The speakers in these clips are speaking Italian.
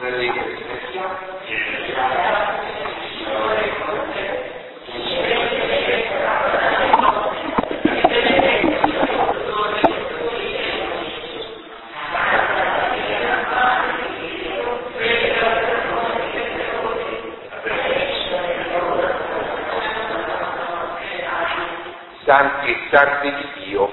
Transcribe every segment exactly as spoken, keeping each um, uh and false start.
Santi e sante di Dio.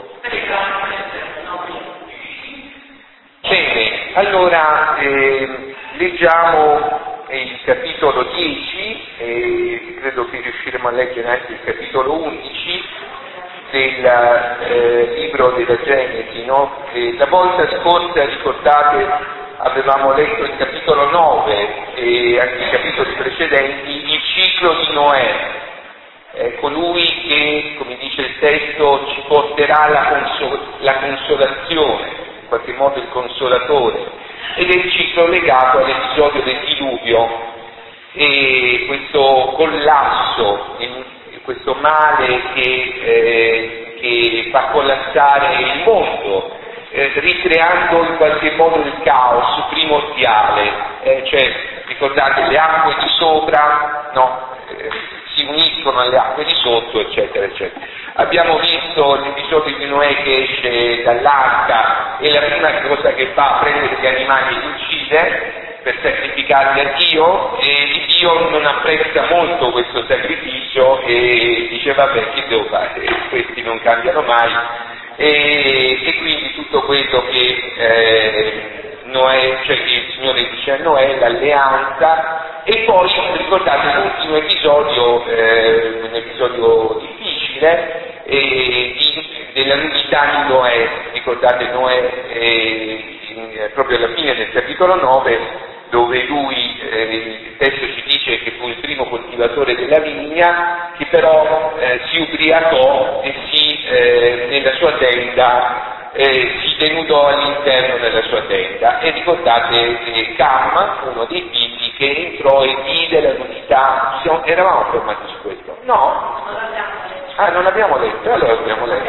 Bene, allora eh, leggiamo il capitolo dieci e credo che riusciremo a leggere anche il capitolo undici del eh, libro della Genesi, no? Eh, la volta scorsa, ricordate, avevamo letto il capitolo nove e anche i capitoli precedenti, il ciclo di Noè. È colui che, come dice il testo, ci porterà la, consol- la consolazione, in qualche modo il consolatore, ed è il ciclo legato all'episodio del diluvio e questo collasso, questo male che, eh, che fa collassare il mondo, eh, ricreando in qualche modo il caos primordiale, eh, cioè ricordate le acque di sopra, no? Eh, si uniscono alle acque di sotto, eccetera, eccetera. Abbiamo visto l'episodio di Noè che esce dall'arca e la prima cosa che fa è prendere gli animali e li uccide per sacrificarli a Dio, e Dio non apprezza molto questo sacrificio e dice vabbè, che devo fare, questi non cambiano mai, e, e quindi tutto quello che eh, Noè, cioè che il Signore dice a Noè, l'alleanza. E poi ricordate l'ultimo episodio, eh, un episodio difficile, eh, di, della nudità di Noè. Ricordate Noè eh, in, proprio alla fine del capitolo nove, dove lui, eh, il testo ci dice che fu il primo coltivatore della vigna, che però eh, si ubriacò e si, eh, nella sua tenda, Eh, si denudò all'interno della sua tenda, e ricordate eh, Cam, uno dei figli, che entrò e vide la nudità. Siamo, eravamo fermati su questo? No? Ah, non l'abbiamo letto? Allora abbiamo letto.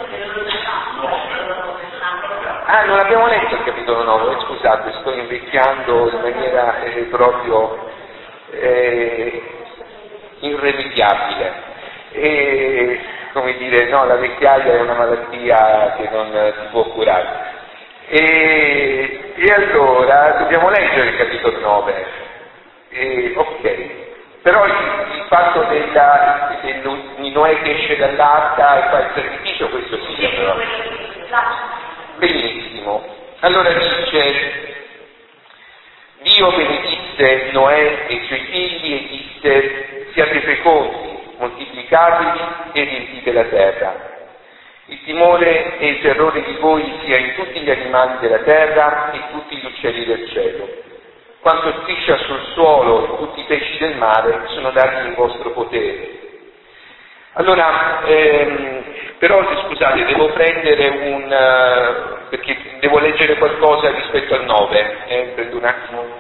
Ah, non abbiamo letto il capitolo nove, scusate, sto invecchiando in maniera eh, proprio eh, irremediabile. E, come dire, no, la vecchiaia è una malattia che non si può curare. E, e allora dobbiamo leggere il capitolo nove. E, ok, però il, il fatto della, di Noè che esce dall'arca e fa il sacrificio, questo sì, però. Benissimo. Allora dice: Dio benedisse Noè e i suoi figli e disse: siate fecondi, moltiplicatevi e riempite la terra. Il timore e il terrore di voi sia in tutti gli animali della terra e tutti gli uccelli del cielo. Quanto striscia sul suolo e tutti i pesci del mare sono dati in vostro potere. Allora, ehm, però scusate, devo prendere un... Uh, perché devo leggere qualcosa rispetto al nove, eh, prendo un attimo.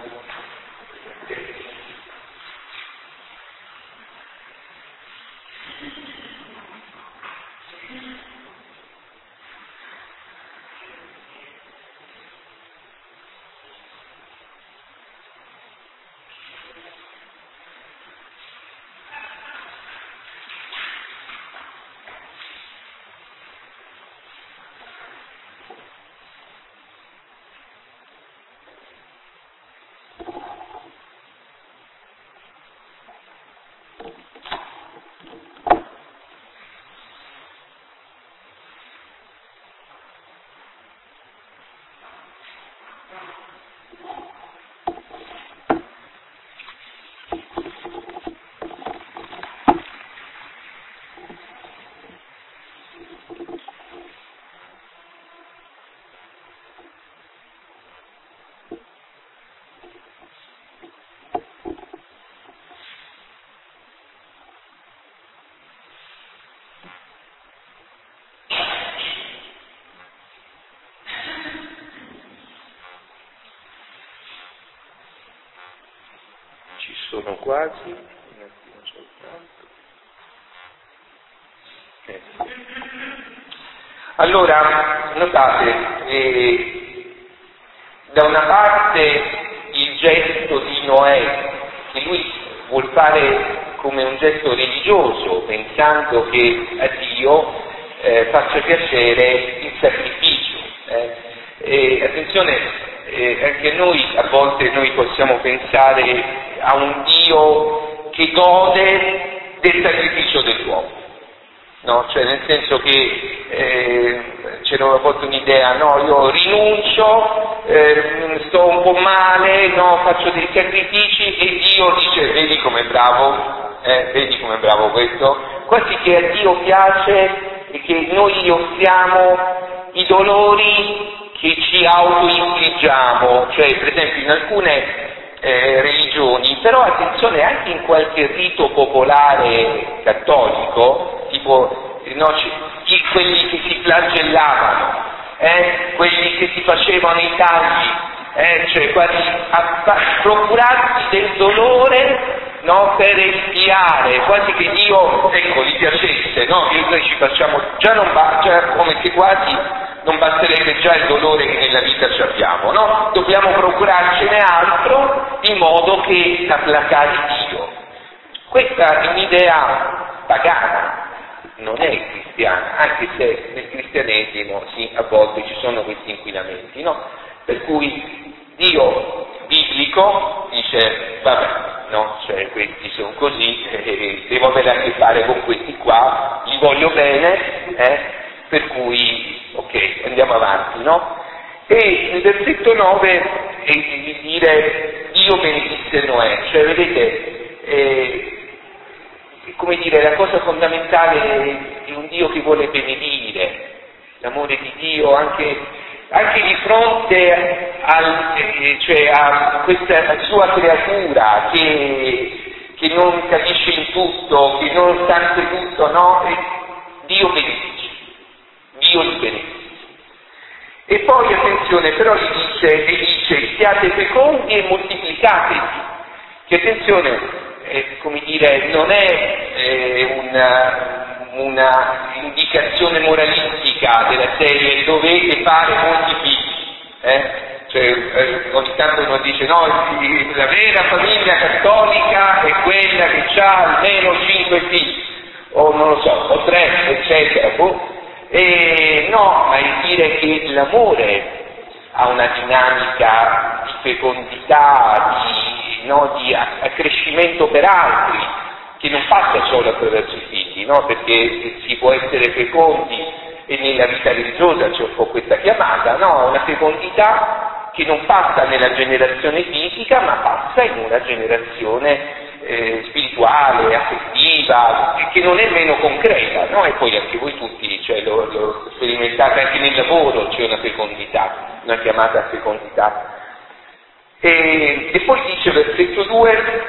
Sono quasi, un attimo soltanto. Eh. Allora, notate, eh, da una parte il gesto di Noè, che lui vuol fare come un gesto religioso, pensando che a Dio eh, faccia piacere il sacrificio. Eh. E, attenzione, eh, anche noi a volte noi possiamo pensare a un Dio che gode del sacrificio dell'uomo, no? Cioè nel senso che eh, c'era una volta un'idea, no, io rinuncio, eh, sto un po' male, no, faccio dei sacrifici e Dio dice vedi com'è bravo, eh, vedi com'è bravo questo, quasi che a Dio piace e che noi gli offriamo i dolori che ci autoinfliggiamo, cioè per esempio in alcune Eh, religioni, però attenzione anche in qualche rito popolare cattolico, tipo no, c- quelli che si flagellavano, eh, quelli che si facevano i tagli, eh, cioè quasi a, a procurarsi del dolore, no, per espiare, quasi che Dio, ecco, gli piacesse, no, che noi ci facciamo, già non va, già come se quasi non basterebbe già il dolore che nella vita ci abbiamo, no? Dobbiamo procurarcene altro in modo che da placare Dio. Questa è un'idea pagana, non è cristiana, anche se nel cristianesimo sì, a volte ci sono questi inquinamenti, no? Per cui Dio biblico dice, vabbè, no, cioè questi sono così, eh, devo avere a che fare con questi qua, li voglio bene, eh? Per cui, ok, andiamo avanti, no? E il versetto nove è di dire Dio benedisse Noè, cioè vedete, eh, come dire, la cosa fondamentale è un Dio che vuole benedire, l'amore di Dio anche, anche di fronte al, eh, cioè a questa sua creatura che, che non capisce in tutto, che non sa in tutto, no? E Dio benedice. Dio li benedice. E poi attenzione, però gli dice, e dice siate fecondi e moltiplicatevi, che attenzione, eh, come dire, non è eh, una, una indicazione moralistica della serie dovete fare molti figli, eh? Cioè eh, ogni tanto uno dice no, la vera famiglia cattolica è quella che ha almeno cinque figli, o non lo so, o tre, eccetera, boh. E no, ma è dire che l'amore ha una dinamica di fecondità, di, no, di accrescimento per altri, che non passa solo attraverso i figli, no? Perché si può essere fecondi e nella vita religiosa c'è un po' questa chiamata, no? Una fecondità che non passa nella generazione fisica, ma passa in una generazione Eh, spirituale, affettiva, che non è meno concreta, no? E poi anche voi tutti, cioè, lo, lo sperimentate anche nel lavoro, c'è una fecondità, una chiamata a fecondità. E, e poi dice versetto due,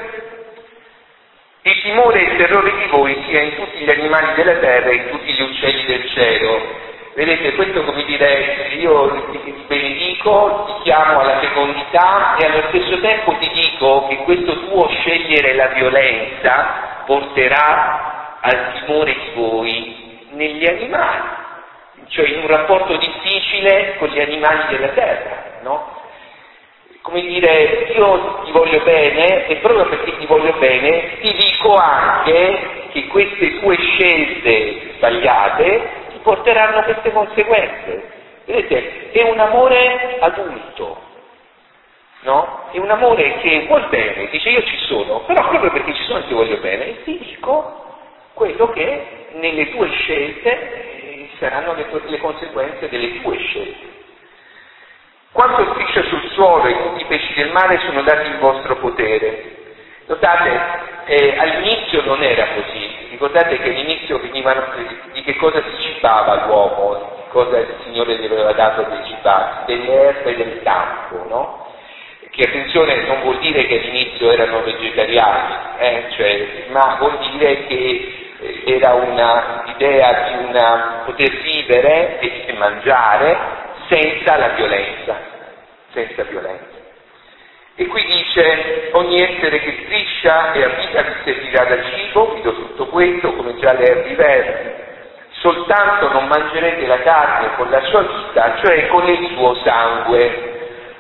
il timore e il terrore di voi sia in tutti gli animali della terra e in tutti gli uccelli del cielo. Vedete, questo come dire, io ti benedico, ti chiamo alla fecondità e allo stesso tempo ti dico che questo tuo scegliere la violenza porterà al timore di voi negli animali, cioè in un rapporto difficile con gli animali della terra, no? Come dire, io ti voglio bene e proprio perché ti voglio bene ti dico anche che queste tue scelte sbagliate porteranno queste conseguenze. Vedete, è un amore adulto, no? È un amore che vuol bene, dice io ci sono, però proprio perché ci sono e ti voglio bene, e ti dico quello che nelle tue scelte eh, saranno le, le conseguenze delle tue scelte. Quanto striscia sul suolo e tutti i pesci del mare sono dati in vostro potere. Notate, eh, all'inizio non era così. Ricordate che all'inizio venivano, di che cosa si cibava l'uomo, di cosa il Signore gli aveva dato per cibarsi, delle erbe del campo, no? Che attenzione, non vuol dire che all'inizio erano vegetariani, eh? Cioè, ma vuol dire che eh, era un'idea di una poter vivere e mangiare senza la violenza, senza violenza. E qui dice, ogni essere che striscia e a vita vi servirà da cibo, vi do tutto questo come già le erbe verdi, soltanto non mangerete la carne con la sua vita, cioè con il suo sangue.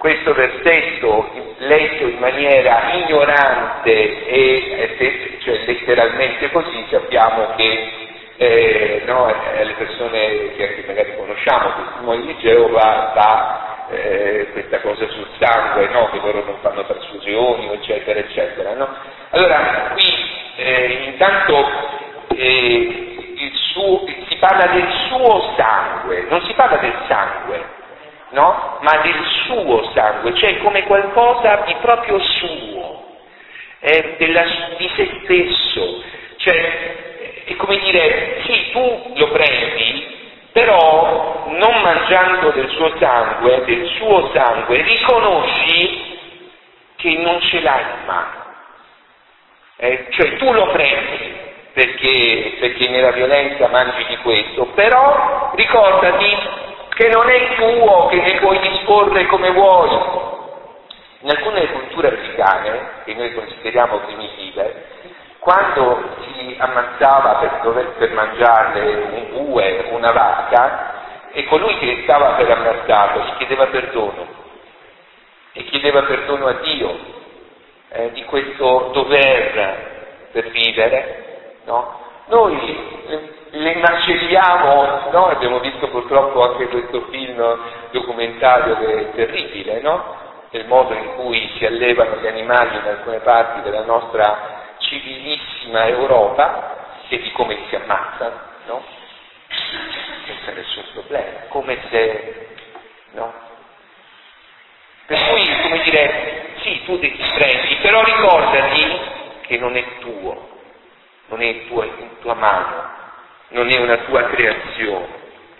questo versetto letto in maniera ignorante e cioè letteralmente così, sappiamo che eh, no, alle persone che anche magari conosciamo, testimoni di Geova, va eh, questa cosa sul sangue, no? Che loro non fanno trasfusioni, eccetera, eccetera. No? Allora, qui eh, intanto eh, il suo, si parla del suo sangue, non si parla del sangue, no? Ma del suo sangue, cioè come qualcosa di proprio suo, eh, della, di se stesso, cioè è come dire, sì, tu lo prendi, però non mangiando del suo sangue, del suo sangue, riconosci che non ce l'hai in mano, eh, cioè tu lo prendi perché, perché nella violenza mangi di questo, però ricordati che non è tuo, che ne puoi disporre come vuoi. In alcune culture africane, che noi consideriamo primitive, quando si ammazzava per, dover, per mangiarle un bue, una vacca, e colui che stava per ammazzarlo gli chiedeva perdono, e chiedeva perdono a Dio eh, di questo dover per vivere, no? Noi le macelliamo, no? Abbiamo visto purtroppo anche questo film documentario che è terribile, no? Del modo in cui si allevano gli animali in alcune parti della nostra civilissima Europa e di come si ammazzano, no? Senza nessun problema, come se, no? Per cui, come dire, sì, tu ti prendi, però ricordati che non è tuo, non è in tua, in tua mano, non è una tua creazione.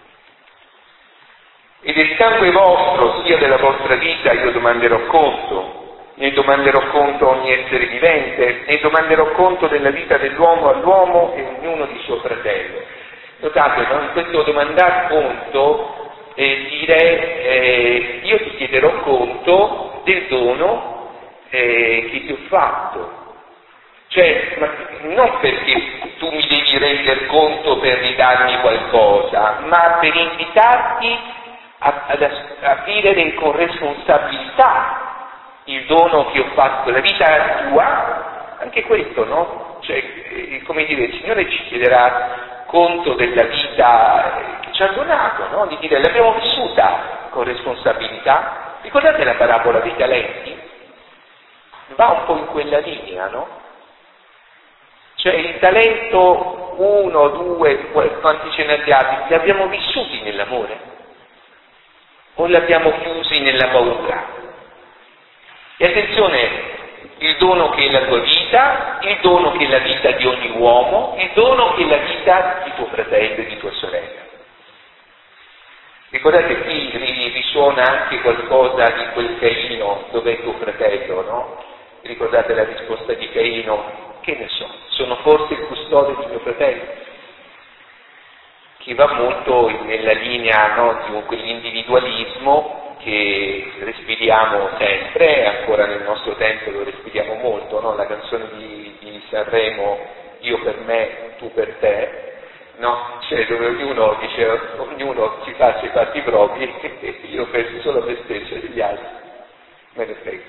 E del sangue vostro, sia della vostra vita, io domanderò conto. Ne domanderò conto a ogni essere vivente, ne domanderò conto della vita dell'uomo all'uomo e ognuno di suo fratello. Notate, no? In questo domandar conto, eh, dire eh, io ti chiederò conto del dono eh, che ti ho fatto. Cioè, ma non perché tu mi devi rendere conto per ridarmi qualcosa, ma per invitarti a, a, a vivere con responsabilità il dono che ho fatto, la vita tua, anche questo, no? Cioè, eh, come dire, il Signore ci chiederà conto della vita che ci ha donato, no? Di dire, l'abbiamo vissuta con responsabilità. Ricordate la parabola dei talenti? Va un po' in quella linea, no? Cioè, il talento uno, due, quanti ce ne abbiamo, li abbiamo vissuti nell'amore? O li abbiamo chiusi nella paura? E attenzione, il dono che è la tua vita, il dono che è la vita di ogni uomo, il dono che è la vita di tuo fratello e di tua sorella. Ricordate, qui risuona anche qualcosa di quel Caino, dov'è tuo fratello, no? Ricordate la risposta di Caino? Che ne so, sono forse il custode di mio fratello? Che va molto nella linea, no, di quell'individualismo che respiriamo sempre, ancora nel nostro tempo lo respiriamo molto, no? La canzone di, di Sanremo, io per me, tu per te, no? Cioè dove ognuno dice, ognuno si faccia i fatti propri, io penso solo a me stesso e agli altri, me ne frego.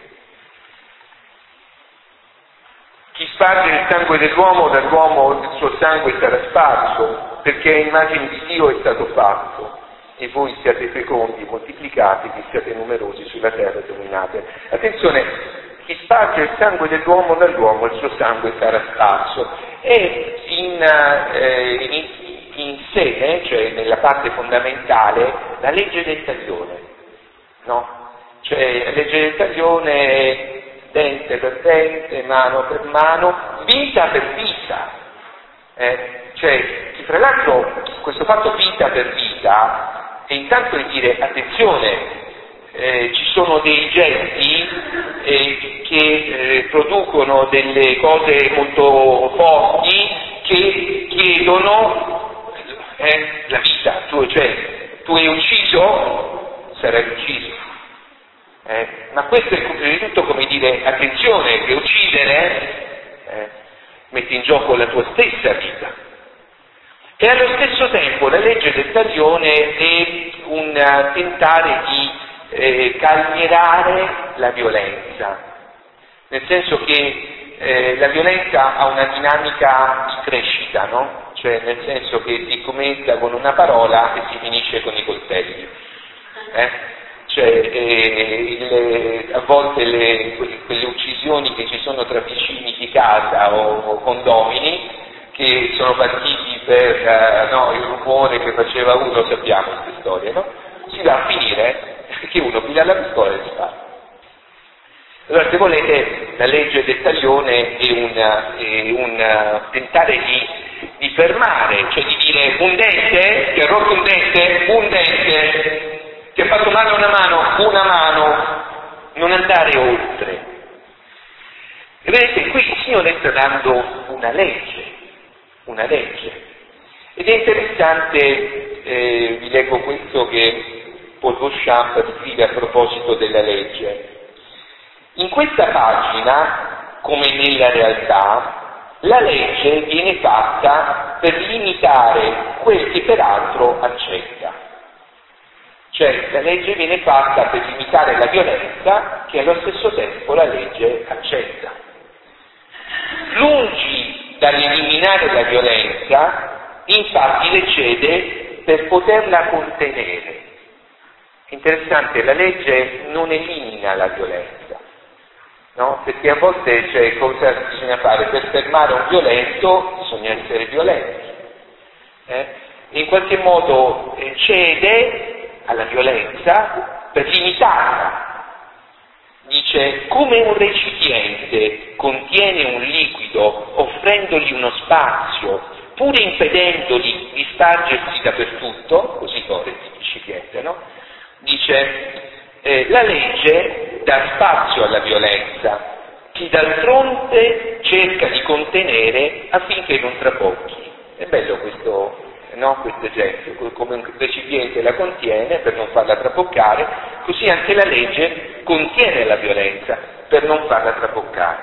Chi sparge il sangue dell'uomo, dall'uomo il suo sangue sarà sparso, perché a immagine di Dio è stato fatto. E voi siate fecondi, moltiplicati, che siate numerosi sulla terra e dominate. Attenzione, chi sparge il sangue dell'uomo dall'uomo, il suo sangue sarà sparso. E in, eh, in, in sé, eh, cioè nella parte fondamentale, la legge del taglione, no? Cioè la legge del taglione è dente per dente, mano per mano, vita per vita. Eh? Cioè, tra l'altro, questo fatto vita per vita è intanto di dire, attenzione, eh, ci sono dei gesti eh, che eh, producono delle cose molto forti che chiedono eh, la vita. Tu, cioè, tu hai ucciso, sarai ucciso. Eh, ma questo è prima di tutto come dire, attenzione, che uccidere eh, mette in gioco la tua stessa vita. E allo stesso tempo la legge del taglione è un tentare di eh, calmierare la violenza, nel senso che eh, la violenza ha una dinamica di crescita, no? Cioè nel senso che si comincia con una parola e si finisce con i coltelli. Eh? Cioè, eh, le, a volte le, quelle uccisioni che ci sono tra vicini di casa o, o condomini che sono partiti per uh, no, il rumore che faceva uno, sappiamo queste storie, no? Si va a finire che uno piglia la pistola e spara. Allora, se volete, la legge del taglione è un, è un tentare di, di fermare, cioè di dire un dente, ti ha rotto un dente, un dente, ti ha fatto male una mano, una mano, non andare oltre. E vedete, qui il Signore sta dando una legge, una legge. Ed è interessante, eh, vi leggo questo che Paul Beauchamp scrive a proposito della legge. In questa pagina, come nella realtà, la legge viene fatta per limitare quel che peraltro accetta. Cioè, la legge viene fatta per limitare la violenza che allo stesso tempo la legge accetta. Lungi dall'eliminare la violenza, infatti le cede per poterla contenere. Interessante, la legge non elimina la violenza. No? Perché a volte c'è cosa bisogna fare? Per fermare un violento bisogna essere violenti. Eh? E in qualche modo eh, cede alla violenza per limitarla. Dice, come un recipiente contiene un liquido offrendogli uno spazio, pure impedendogli di spargersi dappertutto, così corre il recipiente, no? Dice, eh, la legge dà spazio alla violenza, che d'altronde cerca di contenere affinché non trabocchi. È bello questo, no, questo esempio, come un recipiente la contiene per non farla traboccare, così anche la legge contiene la violenza per non farla traboccare.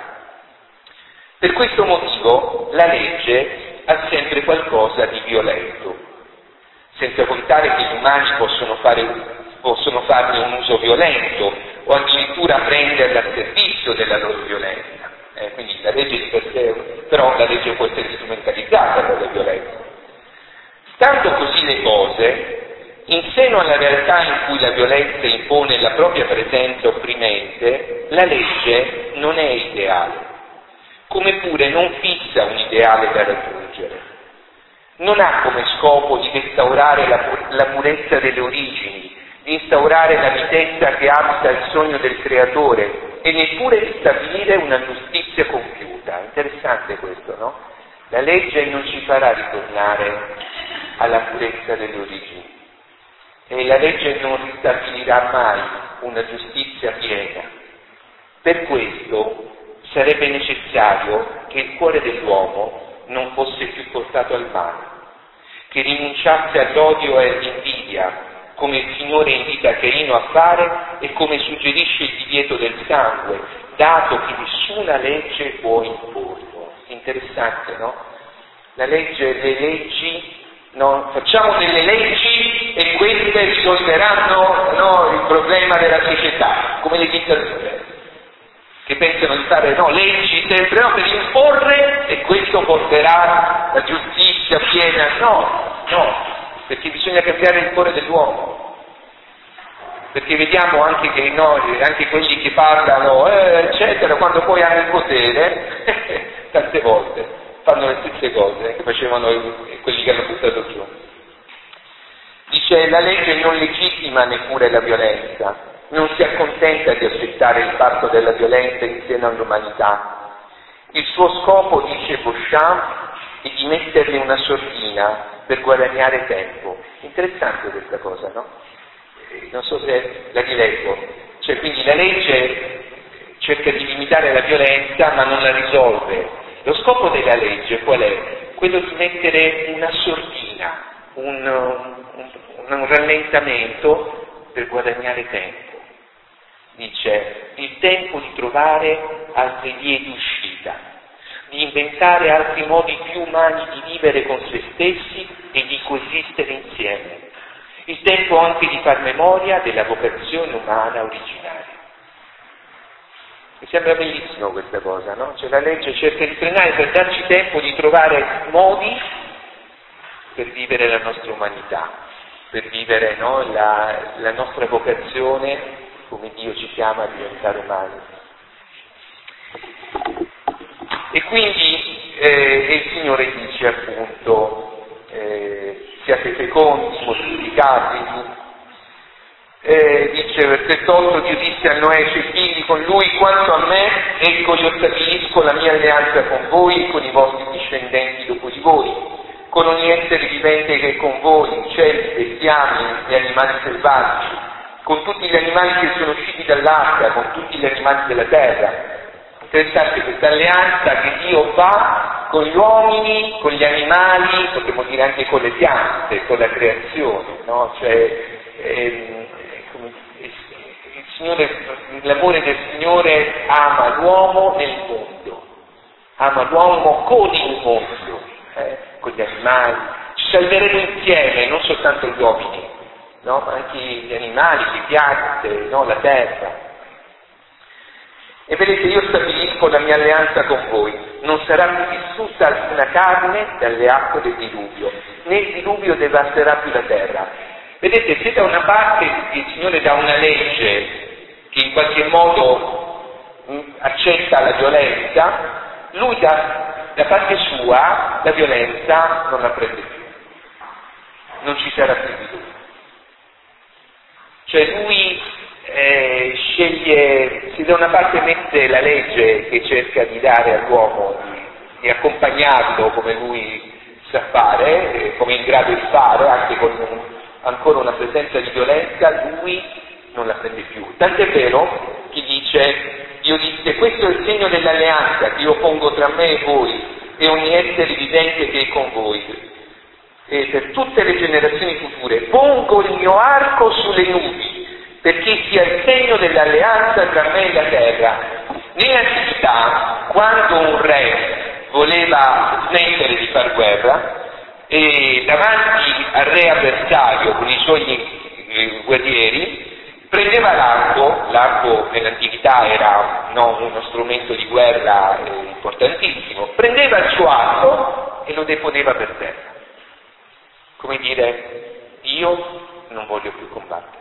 Per questo motivo la legge ha sempre qualcosa di violento, senza contare che gli umani possono fare possono farne un uso violento o addirittura prenderla a servizio della loro violenza. Eh, quindi la legge di per sé, però la legge può essere strumentalizzata per la violenza. Stando così le cose, in seno alla realtà in cui la violenza impone la propria presenza opprimente, la legge non è ideale, come pure non fissa un ideale da raggiungere. Non ha come scopo di restaurare la, la purezza delle origini, di instaurare la mitezza che abita il sogno del creatore e neppure di stabilire una giustizia compiuta. Interessante questo, no? La legge non ci farà ritornare alla purezza delle origini e la legge non ristabilirà mai una giustizia piena. Per questo sarebbe necessario che il cuore dell'uomo non fosse più portato al male, che rinunciasse all'odio e all'invidia, come il Signore invita Caino a fare e come suggerisce il divieto del sangue, dato che nessuna legge può imporlo. Interessante, no? La legge, le leggi, no? Facciamo delle leggi e queste risolveranno, no, il problema della società, come le dittature, che pensano di fare, no, leggi sempre, no, per imporre e questo porterà la giustizia piena. No, no. Perché bisogna cambiare il cuore dell'uomo, perché vediamo anche che noi, anche quelli che parlano, eh, eccetera, quando poi hanno il potere, tante volte fanno le stesse cose che facevano quelli che hanno buttato giù. Dice, la legge non legittima neppure la violenza, non si accontenta di accettare il fatto della violenza in seno all'umanità. Il suo scopo, dice Beauchamp, è di metterle una sordina per guadagnare tempo. Interessante questa cosa, no? Non so se la rileggo. Cioè, quindi la legge cerca di limitare la violenza ma non la risolve. Lo scopo della legge qual è? Quello di mettere una sordina, un, un, un rallentamento per guadagnare tempo. Dice, il tempo di trovare altre vie di uscita, di inventare altri modi più umani di vivere con se stessi e di coesistere insieme. il tempo anche di far memoria della vocazione umana originaria. Mi sembra bellissimo questa cosa, no? Cioè la legge cerca di frenare per darci tempo di trovare modi per vivere la nostra umanità, per vivere, no, la, la nostra vocazione come Dio ci chiama a diventare umani. E quindi eh, il Signore dice appunto eh, siate fecondi, moltiplicatevi. Eh, dice versetto otto, Dio disse a Noè, suoi figli, con lui, quanto a me, ecco io stabilisco la mia alleanza con voi e con i vostri discendenti dopo di voi, con ogni essere vivente che è con voi, uccelli, bestiami e animali selvatici, con tutti gli animali che sono usciti dall'arca, con tutti gli animali della terra. Interessante questa alleanza che Dio fa con gli uomini, con gli animali, potremmo dire anche con le piante, con la creazione, no? Cioè, ehm, il Signore, l'amore del Signore ama l'uomo nel mondo, ama l'uomo con il mondo, eh, con gli animali. Ci salveremo insieme, non soltanto gli uomini, no? Ma anche gli animali, le piante, no? La terra. E vedete, io stabilisco la mia alleanza con voi, non sarà più distrutta alcuna carne dalle acque del diluvio, né il diluvio devasterà più la terra. Vedete, se da una parte il Signore dà una legge che in qualche modo mh, accetta la violenza, lui da, da parte sua la violenza non la prende più, non ci sarà più diluvio. Cioè lui eh, sceglie, se da una parte mette la legge che cerca di dare all'uomo, di, di accompagnarlo come lui sa fare, eh, come è in grado di fare, anche con un, ancora una presenza di violenza, lui non la prende più. Tant'è vero che dice, Dio disse, questo è il segno dell'alleanza che io pongo tra me e voi e ogni essere vivente che è con voi. E per tutte le generazioni future pongo il mio arco sulle nubi, perché sia il segno dell'alleanza tra me e la terra. Nell'antichità, quando un re voleva smettere di far guerra, e davanti al re avversario con i suoi eh, guerrieri, prendeva l'arco, l'arco nell'antichità era no, uno strumento di guerra eh, importantissimo, prendeva il suo arco e lo deponeva per terra. Come dire, io non voglio più combattere.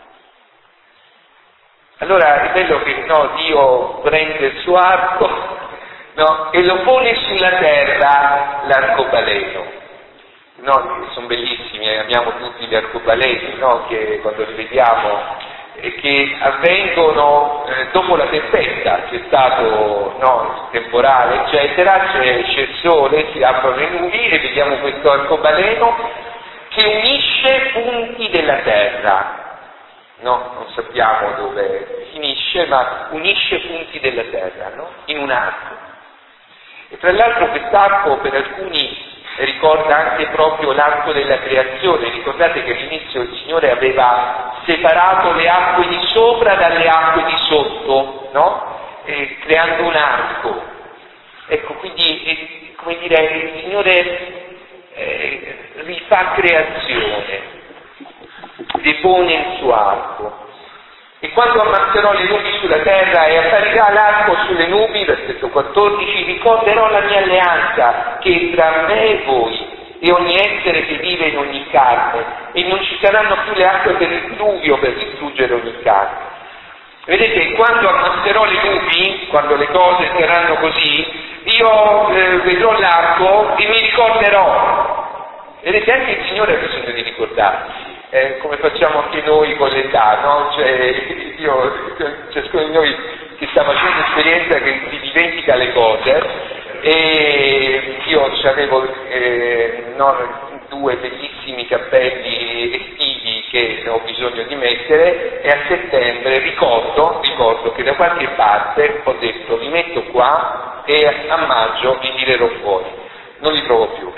Allora è bello che no, Dio prende il suo arco no, e lo pone sulla terra l'arcobaleno. No, sono bellissimi, eh, amiamo tutti gli arcobaleni, no, che quando li vediamo, eh, che avvengono eh, dopo la tempesta, c'è stato no, temporale, eccetera, c'è, c'è il sole, si aprono le nubi e vediamo questo arcobaleno che unisce punti della terra. No, non sappiamo dove finisce, ma unisce punti della terra, no? In un arco. E tra l'altro quest'arco per alcuni ricorda anche proprio l'arco della creazione. Ricordate che all'inizio il Signore aveva separato le acque di sopra dalle acque di sotto, no? E creando un arco. Ecco, quindi, è, come dire, il Signore eh, rifà creazione, depone il suo arco. E quando ammasserò le nubi sulla terra e apparirà l'arco sulle nubi, versetto quattordici, ricorderò la mia alleanza che è tra me e voi e ogni essere che vive in ogni carne, e non ci saranno più le acque per il diluvio per distruggere ogni carne. Vedete, quando ammasserò le nubi, quando le cose saranno così, io eh, vedrò l'arco e mi ricorderò. Vedete, anche il Signore ha bisogno di ricordarsi. Eh, come facciamo anche noi con l'età, no? Cioè, io, ciascuno di noi che sta facendo esperienza che si dimentica le cose, e io avevo eh, no, due bellissimi cappelli estivi che ho bisogno di mettere, e a settembre ricordo, ricordo che da qualche parte ho detto li metto qua e a maggio li tirerò fuori. Non li trovo più.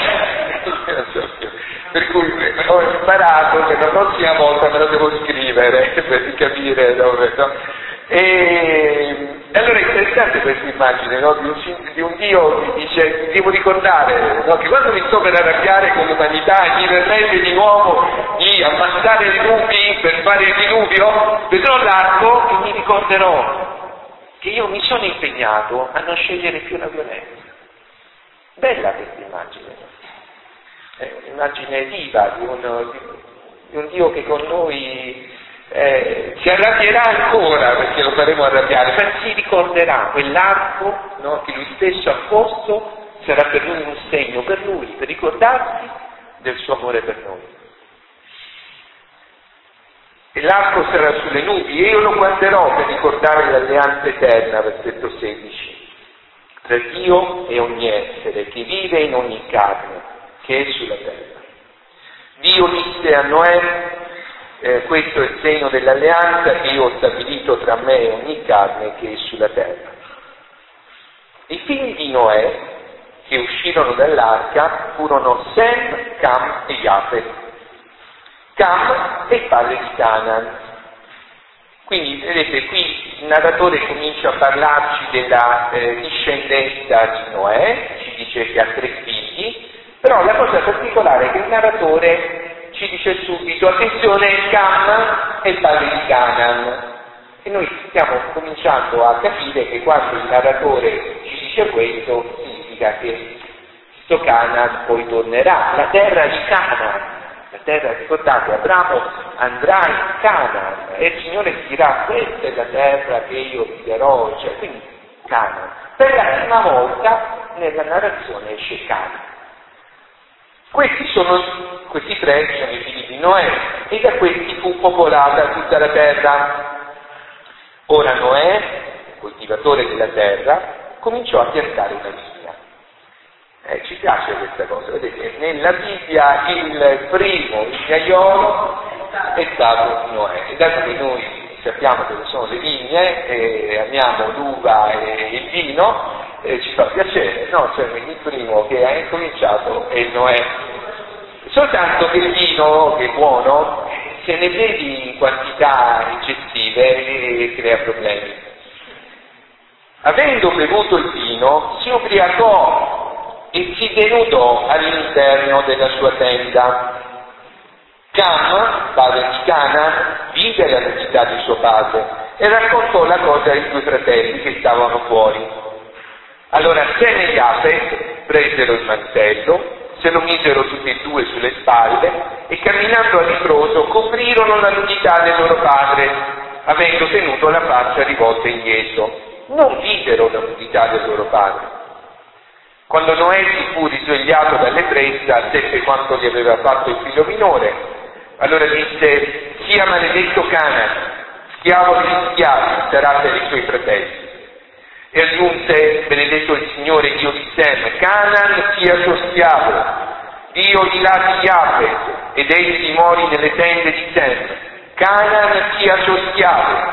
Per cui ho imparato che la prossima volta me lo devo scrivere per capire dove. No? E allora è interessante questa immagine, no? di, un, di un Dio che dice, devo ricordare no? che quando mi sto per arrabbiare con l'umanità mi verrebbe di nuovo di così ammazzare le nubi per fare il diluvio, vedrò l'arco e mi ricorderò che io mi sono impegnato a non scegliere più la violenza. Bella questa immagine, è un'immagine viva di un, di un Dio che con noi eh, si arrabbierà ancora perché lo faremo arrabbiare, ma si ricorderà quell'arco, no, che lui stesso ha posto, sarà per lui un segno, per lui, per ricordarsi del suo amore per noi. E l'arco sarà sulle nubi e io lo guarderò per ricordare l'alleanza eterna, versetto sedici, tra Dio e ogni essere che vive in ogni carne che è sulla terra. Dio disse a Noè, eh, questo è il segno dell'alleanza che io ho stabilito tra me e ogni carne che è sulla terra. I figli di Noè che uscirono dall'arca furono Sem, Cam e Jafet. Cam è il padre di Canaan. Quindi vedete qui il narratore comincia a parlarci della eh, discendenza di Noè, ci dice che ha tre figli, però la cosa particolare è che il narratore ci dice subito, attenzione, Cam è il padre di Canaan. E noi stiamo cominciando a capire che quando il narratore ci dice questo, significa che questo Canaan poi tornerà, la terra di Canaan. La terra, ricordate, Abramo andrà in Canaan e il Signore dirà, questa è la terra che io vi darò, cioè, quindi Canaan. Per la prima volta nella narrazione esce Canaan. Questi sono, questi tre sono i figli di Noè e da questi fu popolata tutta la terra. Ora Noè, coltivatore della terra, cominciò a piantare una vigna. Eh, ci piace questa cosa, vedete, nella Bibbia il primo vignaiolo è stato Noè, e dato che noi sappiamo dove sono le vigne, e amiamo l'uva e il vino, eh, ci fa piacere, no? Cioè il primo che ha incominciato è Noè. Soltanto che il vino, che è buono, se ne bevi in quantità eccessive e crea problemi. Avendo bevuto il vino, si ubriacò e si denudò all'interno della sua tenda. Cam, padre di Canaan, vide la nudità di suo padre e raccontò la cosa ai due fratelli che stavano fuori. Allora Sem e Jafet presero il mantello, se lo misero tutti e due sulle spalle e camminando a ritroso coprirono la nudità del loro padre, avendo tenuto la faccia rivolta indietro. Non videro la nudità del loro padre. Quando Noè si fu risvegliato dalle brezza, seppe quanto gli aveva fatto il figlio minore. Allora disse, sia maledetto Canaan, schiavo degli schiavi, sarà per i suoi fratelli. E aggiunse, benedetto il Signore Dio di Sem, Canaan sia suo schiavo, Dio di là di Jafet, ed egli dimori nelle tende di Sem, Canaan sia suo schiavo.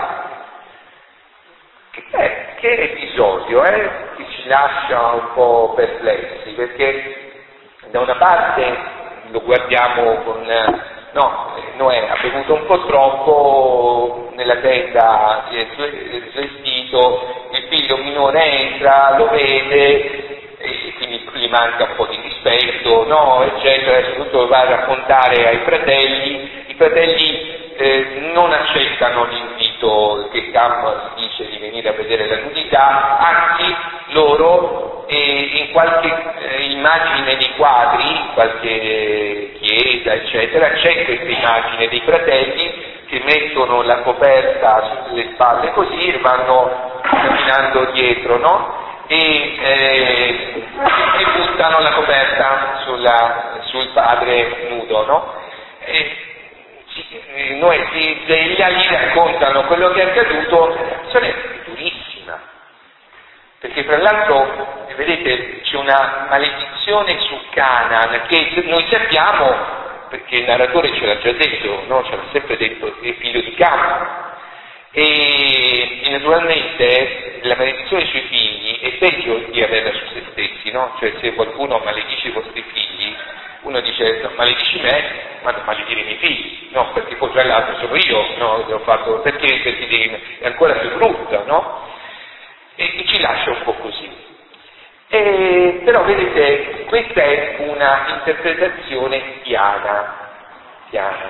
Eh, che episodio, eh, che ci lascia un po' perplessi, perché da una parte lo guardiamo con, no, Noè ha bevuto un po' troppo, nella tenda si è svestito, il figlio minore entra, lo vede, e quindi gli manca un po' di rispetto, no, eccetera, e soprattutto va a raccontare ai fratelli, i fratelli Eh, non accettano l'invito che Cam dice di venire a vedere la nudità, anzi loro eh, in qualche eh, immagine nei quadri, in qualche chiesa eccetera, c'è questa immagine dei fratelli che mettono la coperta sulle spalle così e vanno camminando dietro, no? E, eh, e buttano la coperta sulla, sul padre nudo, no? E, Noè si sveglia, gli raccontano quello che è accaduto, la situazione è durissima, perché tra l'altro, vedete, c'è una maledizione su Canaan che noi sappiamo, perché il narratore ce l'ha già detto, no? Ce l'ha sempre detto, è figlio di Cam, e, e naturalmente la maledizione sui figli è peggio di averla su se stessi, no? Cioè se qualcuno maledice i vostri figli, uno dice, no, maledici me, ma non maledire i miei figli, no, perché poi tra l'altro sono io, no, che ho fatto, perché, perché devi, è ancora più brutta, no? E, e ci lascia un po' così. E, però vedete, questa è una interpretazione piana, piana.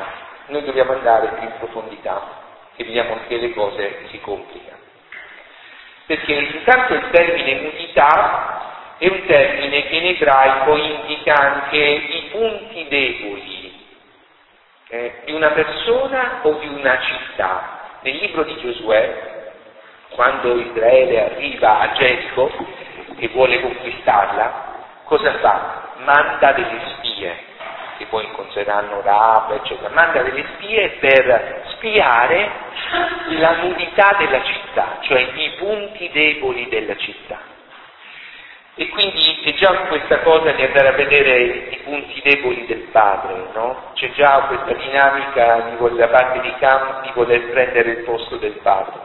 noi dobbiamo andare più in profondità e vediamo che le cose si complicano. Perché intanto il termine nudità è un termine che in ebraico indica anche i punti deboli eh, di una persona o di una città. Nel libro di Giosuè, quando Israele arriva a Gerico e vuole conquistarla, cosa fa? Manda delle spie, che poi incontreranno Raab, eccetera, manda delle spie per spiare la nudità della città, cioè i punti deboli della città. E quindi c'è già questa cosa di andare a vedere i punti deboli del padre, no? C'è già questa dinamica di, da parte di Cam di voler prendere il posto del padre.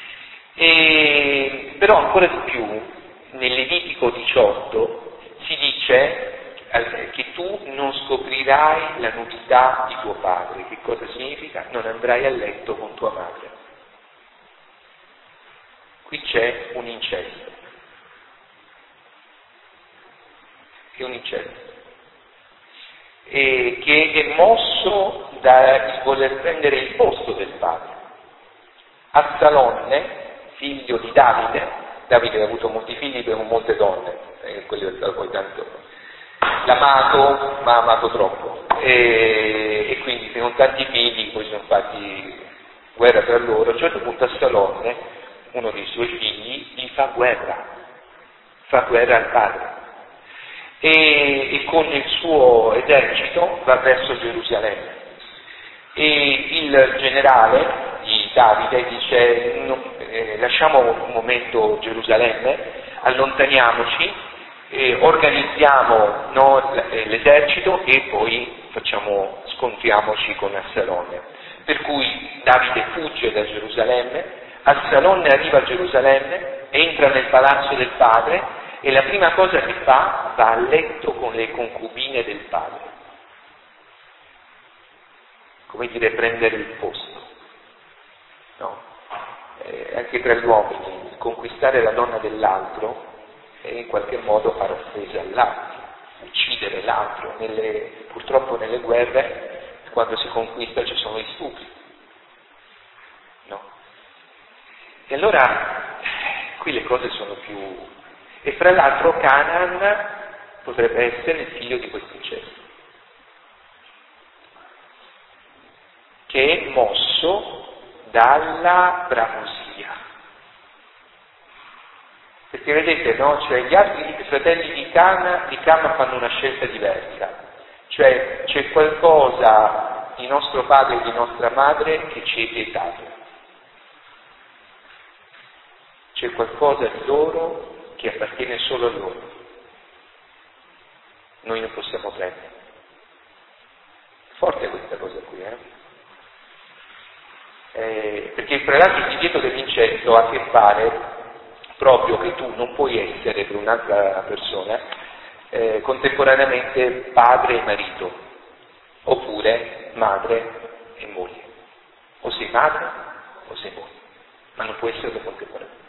E, però ancora di più, nel Levitico diciotto si dice che tu non scoprirai la nudità di tuo padre. Che cosa significa? Non andrai a letto con tua madre. Qui c'è un incesto. Che è un incesto. E che è mosso da voler prendere il posto del padre. Absalonne, figlio di Davide, Davide aveva avuto molti figli per molte donne, e quello è stato poi tanto l'ha amato, ma ha amato troppo, e, e quindi con tanti figli poi sono fatti guerra tra loro. A un certo punto Absalonne, uno dei suoi figli, gli fa guerra, fa guerra al padre, e, e con il suo esercito va verso Gerusalemme. E il generale di Davide dice no, eh, lasciamo un momento Gerusalemme, allontaniamoci, eh, organizziamo no, l'esercito e poi facciamo, scontriamoci con Absalonne. Per cui Davide fugge da Gerusalemme, Absalonne arriva a Gerusalemme, entra nel palazzo del padre e la prima cosa che fa, va a letto con le concubine del padre. Come dire, prendere il posto. No. Eh, anche tra gli uomini, conquistare la donna dell'altro è in qualche modo far offesa all'altro, uccidere l'altro. Nelle, purtroppo nelle guerre, quando si conquista ci sono i stupri. No. E allora, qui le cose sono più... E fra l'altro Canaan potrebbe essere il figlio di questo incesto, che è mosso dalla bramosia. Perché vedete, no? Cioè, gli altri fratelli di Cam, di Cam fanno una scelta diversa, cioè c'è qualcosa di nostro padre e di nostra madre che ci è vietato, c'è qualcosa di loro che appartiene solo a loro, noi non possiamo prendere. Forte questa cosa qui, eh? Eh, perché fra l'altro il divieto dell'incesto ha a che fare proprio che tu non puoi essere per un'altra persona eh, contemporaneamente padre e marito, oppure madre e moglie. O sei madre o sei moglie, ma non può esserlo contemporaneamente.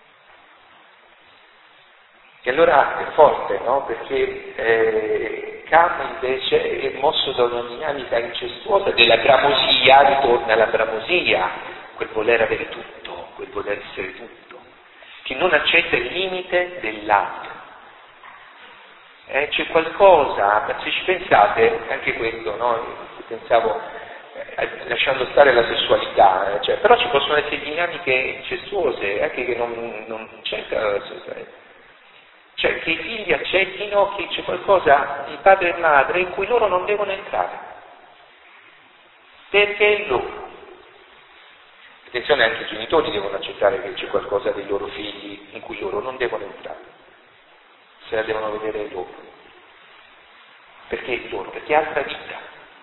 E allora è forte, no? Perché eh, Cam invece è mosso da una dinamica incestuosa della bramosia, ritorna alla bramosia, quel voler avere tutto, quel voler essere tutto, che non accetta il limite dell'altro. Eh, c'è qualcosa, se ci pensate, anche questo, no? Pensavo, eh, lasciando stare la sessualità, eh, cioè, però ci possono essere dinamiche incestuose, anche che non, non c'entra, cioè che i figli accettino che c'è qualcosa di padre e madre in cui loro non devono entrare, perché è loro. Attenzione, anche i genitori devono accettare che c'è qualcosa dei loro figli in cui loro non devono entrare, se la devono vedere loro, perché è loro, perché è altra vita.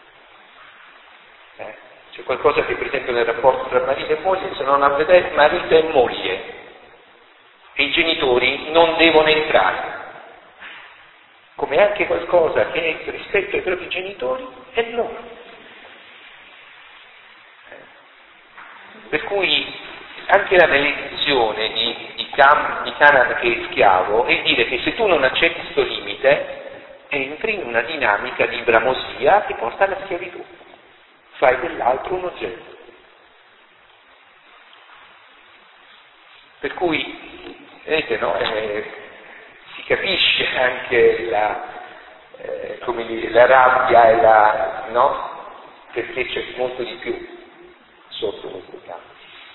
Eh? C'è qualcosa che per esempio nel rapporto tra marito e moglie, se non ha vedere marito e moglie, e i genitori non devono entrare, come anche qualcosa che rispetto ai propri genitori è loro. Per cui anche la maledizione di, di, Cam, di Canaan che è schiavo è dire che se tu non accetti questo limite entri in una dinamica di bramosia che porta alla schiavitù. fai dell'altro un oggetto. Per cui, vedete, no? Eh, si capisce anche la, eh, come dire, la rabbia e la, no? Perché c'è molto di più sotto questo campo.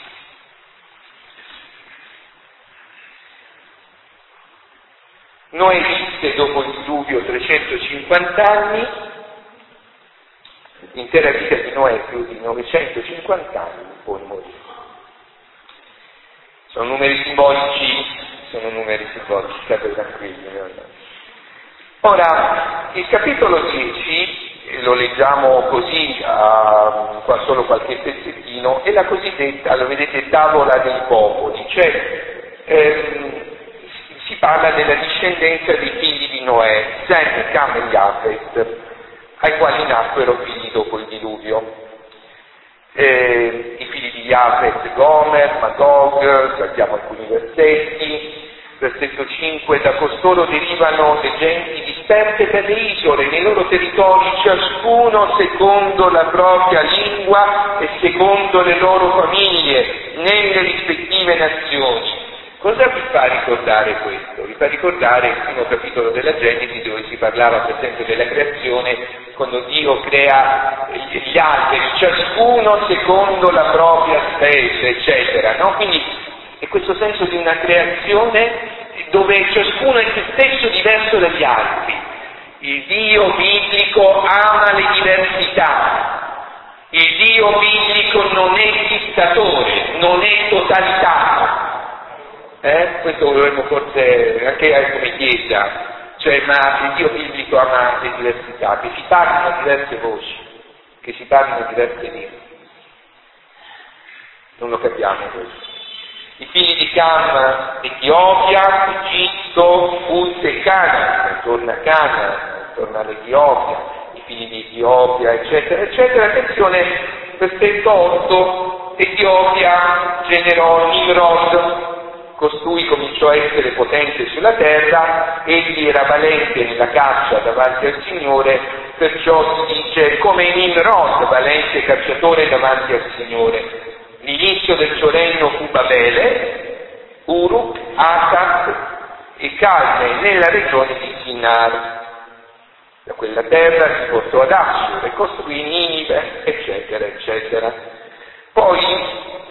Noè visse dopo il diluvio trecentocinquanta anni, l'intera vita di Noè più di novecentocinquanta anni, poi morì. Sono numeri simbolici, sono numeri simbolici, state tranquilli. Ora, il capitolo dieci, lo leggiamo così, a, qua solo qualche pezzettino, è la cosiddetta, lo vedete, tavola dei popoli, cioè ehm, si parla della discendenza dei figli di Noè, Sem, Cam e Jafet, ai quali nacquero figli dopo il diluvio. Eh, I figli di Jafet, Gomer, Magog, guardiamo alcuni versetti. Versetto cinque, da costoro derivano le genti disperse per le isole, nei loro territori, ciascuno secondo la propria lingua e secondo le loro famiglie, nelle rispettive nazioni. Cosa vi fa ricordare questo? Vi fa ricordare il primo capitolo della Genesi, dove si parlava per esempio della creazione, quando Dio crea gli alberi, ciascuno secondo la propria specie, eccetera, no? Quindi è questo senso di una creazione dove ciascuno è se stesso diverso dagli altri. Il Dio biblico ama le diversità. Il Dio biblico non è dittatore, non è totalitario. Eh? Questo dovremmo forse anche come Chiesa, cioè ma il Dio biblico ama le diversità, che si parlino diverse voci, che si parlino diverse lingue. Non lo capiamo questo. I figli di Cam, Etiopia, Egitto, Uz e Canaan, torna Canaan, torna all'Etiopia, i figli di Etiopia, eccetera, eccetera. Attenzione, versetto otto, Etiopia generò Nimrod, costui cominciò a essere potente sulla terra, egli era valente nella caccia davanti al Signore, perciò si dice come Nimrod, valente cacciatore davanti al Signore. L'inizio del suo regno fu Babele, Uruk, Akkad e Calne nella regione di Sinnar. Da quella terra si portò ad Assur e costruì Ninive, eccetera, eccetera. Poi,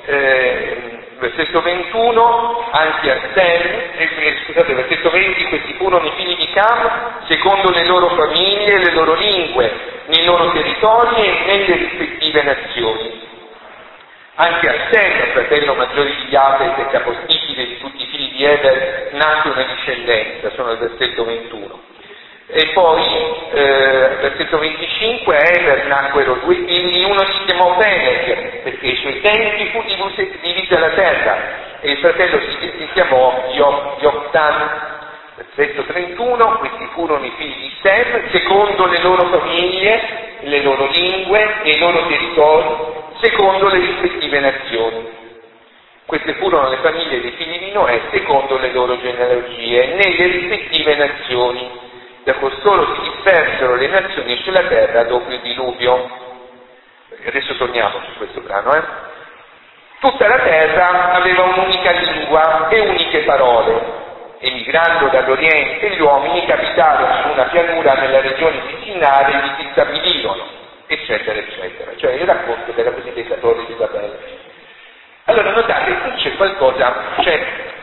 eh, versetto ventuno, anche a Sem, eh, scusate, versetto venti, questi furono i figli di Cam, secondo le loro famiglie, le loro lingue, nei loro territori e nelle rispettive nazioni. Anche a Sem, fratello maggiore di Jafet e capostipite di tutti i figli di Eber, nacque una discendenza, sono al versetto ventuno. E poi, eh, versetto venticinque, a Eber nacquero due figli, uno si chiamò Peleg, perché i suoi tempi fu divisa la terra, e il fratello si, si chiamò Joktan. Versetto trentuno, questi furono i figli di Sem, secondo le loro famiglie, le loro lingue e i loro territori, secondo le rispettive nazioni. Queste furono le famiglie dei figli di Noè, secondo le loro genealogie, nelle rispettive nazioni. Da costoro si dispersero le nazioni sulla terra dopo il diluvio. Adesso torniamo su questo brano, eh? Tutta la terra aveva un'unica lingua e uniche parole. Emigrando dall'Oriente, gli uomini capitarono su una pianura nella regione di Sinnar e vi si stabilirono, eccetera, eccetera. Cioè il racconto della cosiddetta Torre di Babele. Allora notate, qui c'è qualcosa, c'è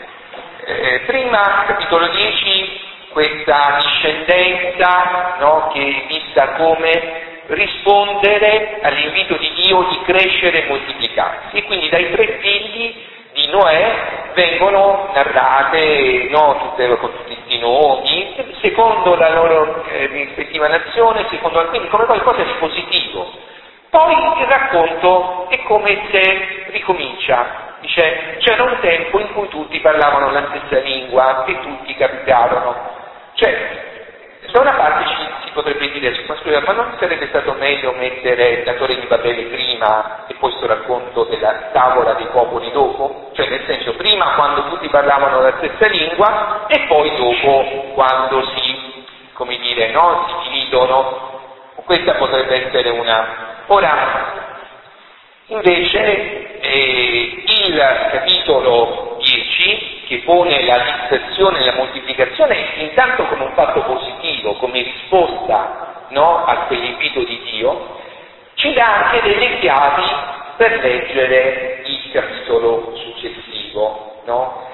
eh, prima, capitolo dieci, questa discendenza, no, che è vista come rispondere all'invito di Dio di crescere e moltiplicarsi. E quindi dai tre figli di Noè vengono narrate, no, tutte, con tutti questi nomi, secondo la loro eh, rispettiva nazione, secondo alcuni, come qualcosa di positivo. Poi il racconto è come se ricomincia, dice, c'era un tempo in cui tutti parlavano la stessa lingua e tutti capitarono. Cioè, da una parte ci, si potrebbe dire, ma scusa, ma non sarebbe stato meglio mettere la Torre di Babele prima e poi questo racconto della tavola dei popoli dopo? Cioè, nel senso, prima quando tutti parlavano la stessa lingua e poi dopo quando si, come dire, no, si dividono. Questa potrebbe essere una... Ora, invece, eh, il capitolo dieci, che pone la dispersione e la moltiplicazione intanto come un fatto positivo, come risposta, no, a quell'invito di Dio, ci dà anche delle chiavi per leggere il capitolo successivo, no?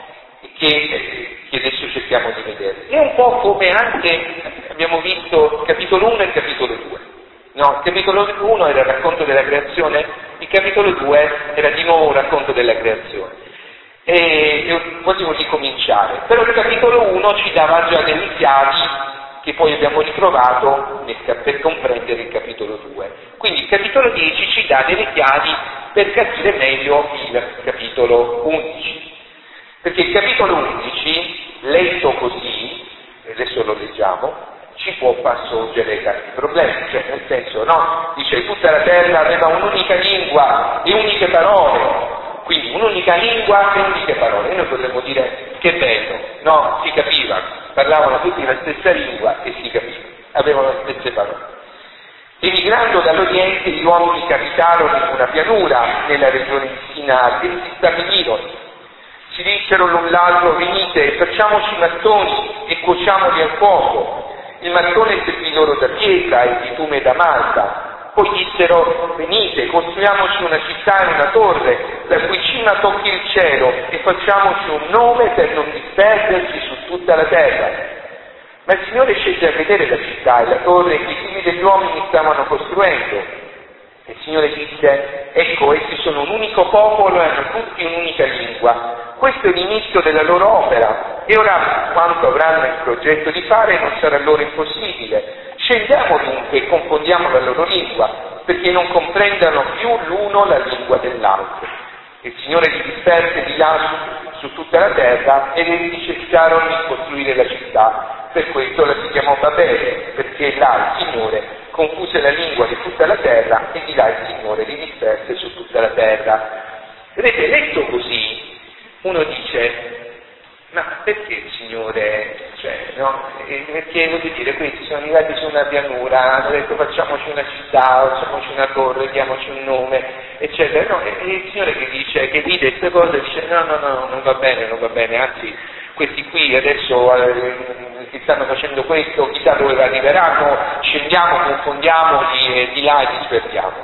Che, che adesso cerchiamo di vedere. È un po' come anche abbiamo visto il capitolo uno e il capitolo due. No, il capitolo uno era il racconto della creazione, il capitolo due era di nuovo un racconto della creazione. E, e vogliamo ricominciare. Però il capitolo uno ci dava già delle chiavi che poi abbiamo ritrovato nel, per comprendere il capitolo due. Quindi il capitolo dieci ci dà delle chiavi per capire meglio il capitolo undici. Perché il capitolo undici, letto così, adesso lo leggiamo, ci può far sorgere tanti problemi, cioè nel senso, no? Dice tutta la terra aveva un'unica lingua e uniche parole, quindi un'unica lingua e uniche parole. E noi potremmo dire che bello, no? Si capiva, parlavano tutti la stessa lingua e si capiva, avevano le stesse parole. Emigrando dall'Oriente gli uomini capitarono in una pianura nella regione di Sinai e si stabilirono. Si dissero l'un l'altro: venite, facciamoci mattoni e cuociamoli al fuoco. Il mattone servì loro da pietra e il bitume da malta. Poi dissero: venite, costruiamoci una città e una torre, la cui cima tocchi il cielo, e facciamoci un nome per non disperderci su tutta la terra. Ma il Signore scelse a vedere la città e la torre che i figli degli uomini stavano costruendo. E il Signore disse: ecco, essi sono un unico popolo e hanno tutti un'unica lingua. Questo è l'inizio della loro opera, e ora quanto avranno il progetto di fare non sarà loro impossibile. Scendiamo dunque e confondiamo la loro lingua, perché non comprendano più l'uno la lingua dell'altro. Il Signore li disperse di là su, su tutta la terra, ed essi cessarono di costruire la città. Per questo la si chiamò Babele, perché là il Signore confuse la lingua di tutta la terra, e di là il Signore li disperse su tutta la terra. Vedete, letto così, uno dice: ma perché il Signore, cioè, no? E perché, voglio dire, questi sono arrivati su una pianura, hanno detto facciamoci una città, facciamoci una torre, diamoci un nome, eccetera, no? E, e il Signore che dice, che vide queste cose, dice: no, no, no, non va bene, non va bene, anzi, questi qui adesso eh, che stanno facendo questo, chissà dove arriveranno, scendiamo, confondiamoli e di là e disperdiamo.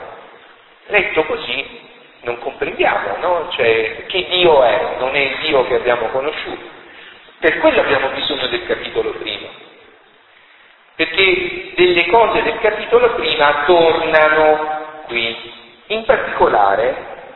Letto così non comprendiamo, no? Cioè, che Dio è? Non è il Dio che abbiamo conosciuto. Per quello abbiamo bisogno del capitolo primo, perché delle cose del capitolo prima tornano qui. In particolare,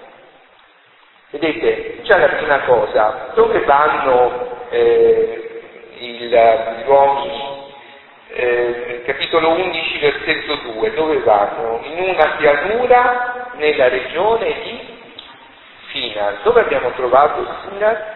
vedete, già la prima cosa, dove vanno eh, il, gli uomini, eh, capitolo undici, versetto due, dove vanno? In una pianura nella regione di Sinar. Dove abbiamo trovato Sinar?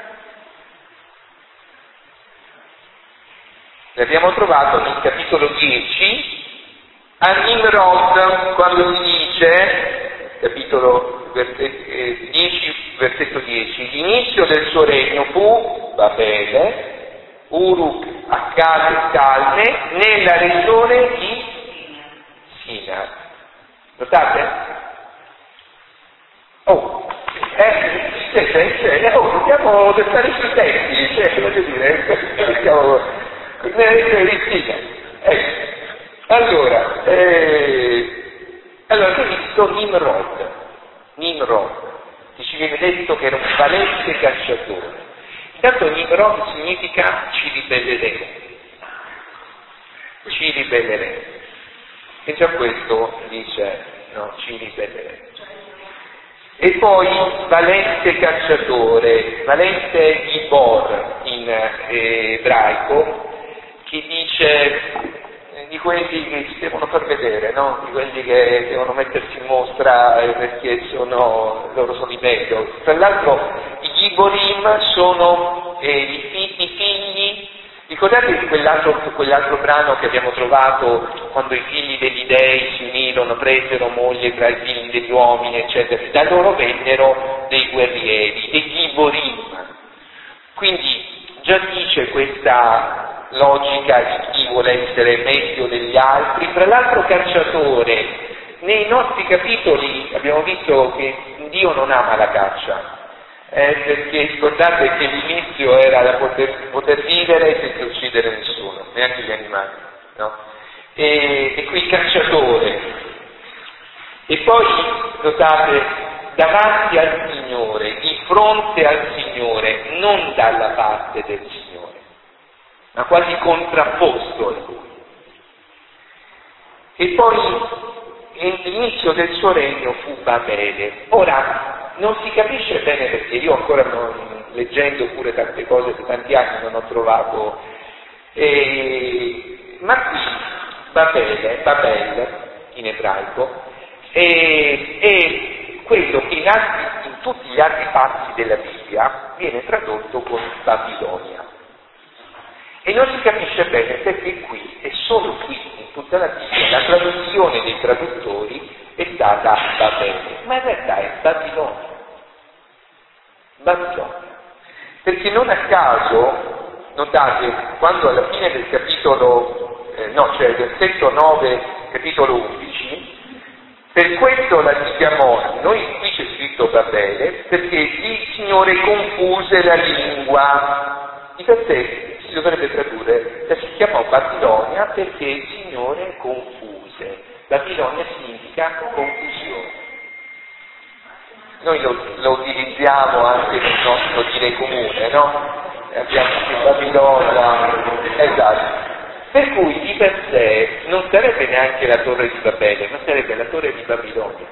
L'abbiamo trovato nel capitolo dieci a Nimrod, quando si dice, capitolo dieci, versetto dieci, l'inizio del suo regno fu Babele, Uruk, Akkad e Calne, nella regione di Sinar. Notate? Oh, eh, eh, eh, eh, oh, dobbiamo stare sui testi, cioè, voglio dire, siamo nella regione di Sinar. Ecco. Allora, eh, allora, qui ho visto Nimrod, Nimrod, che ci viene detto che era un valente cacciatore. Intanto Nimrod significa ci ribelleremo, ci ribelleremo, e già questo dice, no, ci ribelleremo. E poi valente cacciatore, valente Gibor in eh, ebraico, che dice di quelli che si devono far vedere, no? Di quelli che devono mettersi in mostra eh, perché sono, loro sono i meglio. Tra l'altro i Giborim sono eh, i, figli, i figli, ricordate quell'altro, quell'altro brano che abbiamo trovato quando i figli degli dei si unirono, presero moglie tra i figli degli uomini, eccetera, da loro vennero dei guerrieri, dei Giborim. Quindi già dice questa logica di chi vuole essere meglio degli altri, tra l'altro cacciatore. Nei nostri capitoli abbiamo visto che Dio non ama la caccia, eh, perché ricordate che l'inizio era da poter, poter vivere senza uccidere nessuno, neanche gli animali, no? E, e qui cacciatore. E poi, notate, davanti al Signore, di fronte al Signore, non dalla parte del Signore, ma quasi contrapposto a Lui. E poi l'inizio del suo regno fu Babele. Ora, non si capisce bene perché, io ancora non, leggendo pure tante cose per tanti anni non ho trovato, eh, ma qui Babele, Babel in ebraico, è, è quello che in, altri, in tutti gli altri passi della Bibbia viene tradotto con Babilonia. E non si capisce bene perché qui, e solo qui in tutta la Bibbia, la traduzione dei traduttori è stata Babele, ma in realtà è Babilonia. Babilonia. Perché non a caso, notate, quando alla fine del capitolo, eh, no, cioè versetto nove, capitolo undici, per questo la chiamò, noi qui c'è scritto Babele, perché il Signore confuse la lingua. Di per sé si dovrebbe tradurre, la si chiamò Babilonia perché il Signore confuse. Babilonia significa confusione. Noi lo, lo utilizziamo anche nel nostro dire comune, no? Abbiamo Babilonia, esatto. Per cui di per sé non sarebbe neanche la torre di Babele, ma sarebbe la torre di Babilonia.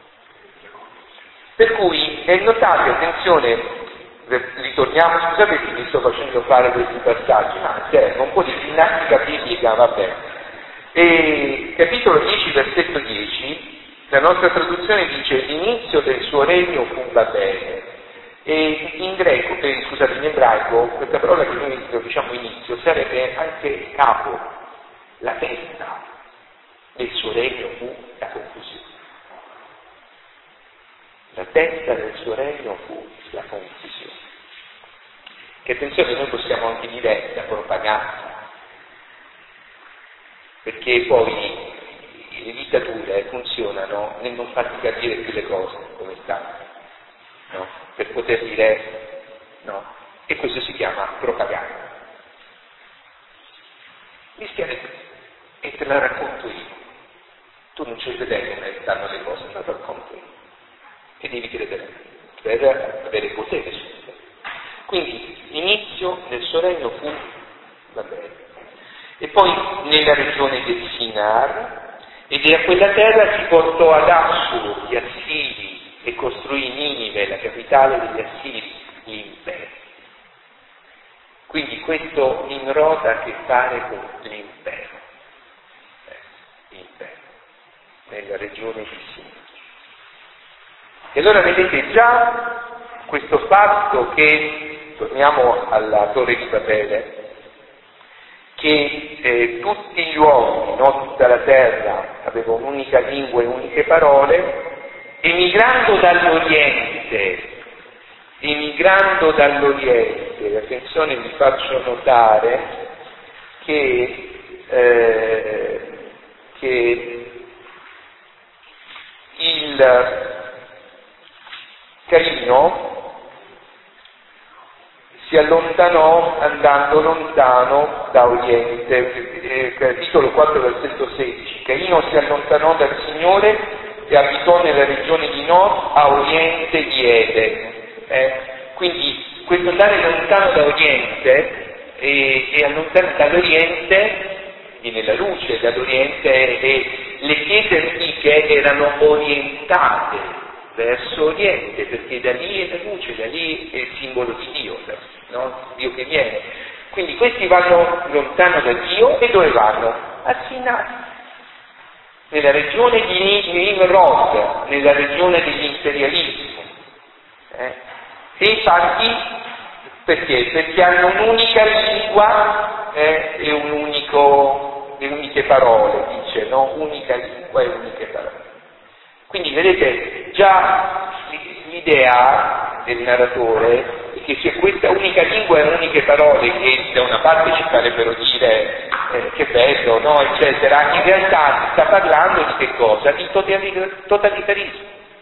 Per cui, e notate, attenzione, ritorniamo, scusate se mi sto facendo fare questi passaggi, ma serve un po' di ginnastica biblica, vabbè. E capitolo dieci, versetto dieci, la nostra traduzione dice l'inizio del suo regno fu Babele. E in greco, eh, scusate, in ebraico, questa parola che noi diciamo inizio sarebbe anche capo, la testa del suo regno fu la confusione. La testa del suo regno fu la confusione. Che attenzione, noi possiamo anche dire la propaganda, perché poi le dittature funzionano nel non farti capire più le cose come stanno, no? Per poter dire no, e questo si chiama propaganda. Rischiare, e te la racconto io, tu non ci vedrai come stanno le cose, te la racconto io, e devi credere per avere potere su te. Quindi l'inizio del suo regno fu Babele, e poi nella regione del Sinar, ed da quella terra si portò ad Assur, gli Assiri, e costruì Ninive, la capitale degli Assiri, l'impero. Quindi questo Nimrod ha a che fare con l'impero, eh, l'impero, nella regione di Sinar. E allora vedete già questo fatto che, torniamo alla torre di Babele, che eh, tutti gli uomini, no, tutta la terra, aveva un'unica lingua e uniche parole, emigrando dall'Oriente, emigrando dall'Oriente, attenzione, vi faccio notare che, eh, che il Caino si allontanò andando lontano da Oriente, eh, capitolo quattro, versetto sedici, Caino si allontanò dal Signore e abitò nella regione di Nord a Oriente di Eden. Eh, quindi questo andare lontano da Oriente e, e allontano dall'Oriente viene la luce, dall'Oriente, e le chiese antiche erano orientate verso Oriente, perché da lì è la luce, da lì è il simbolo di Dio, no? Dio che viene. Quindi questi vanno lontano da Dio, e dove vanno? A Sinai, nella regione di Nimrod, nella regione dell'imperialismo. Eh? E infatti, perché? Perché hanno un'unica lingua eh, e un unico, le uniche parole, dice, no? Unica lingua e uniche parole. Quindi vedete, già l'idea del narratore è perché se questa unica lingua e uniche parole che da una parte ci farebbero dire eh, che bello, no, eccetera, in realtà si sta parlando di che cosa? Di totalitarismo.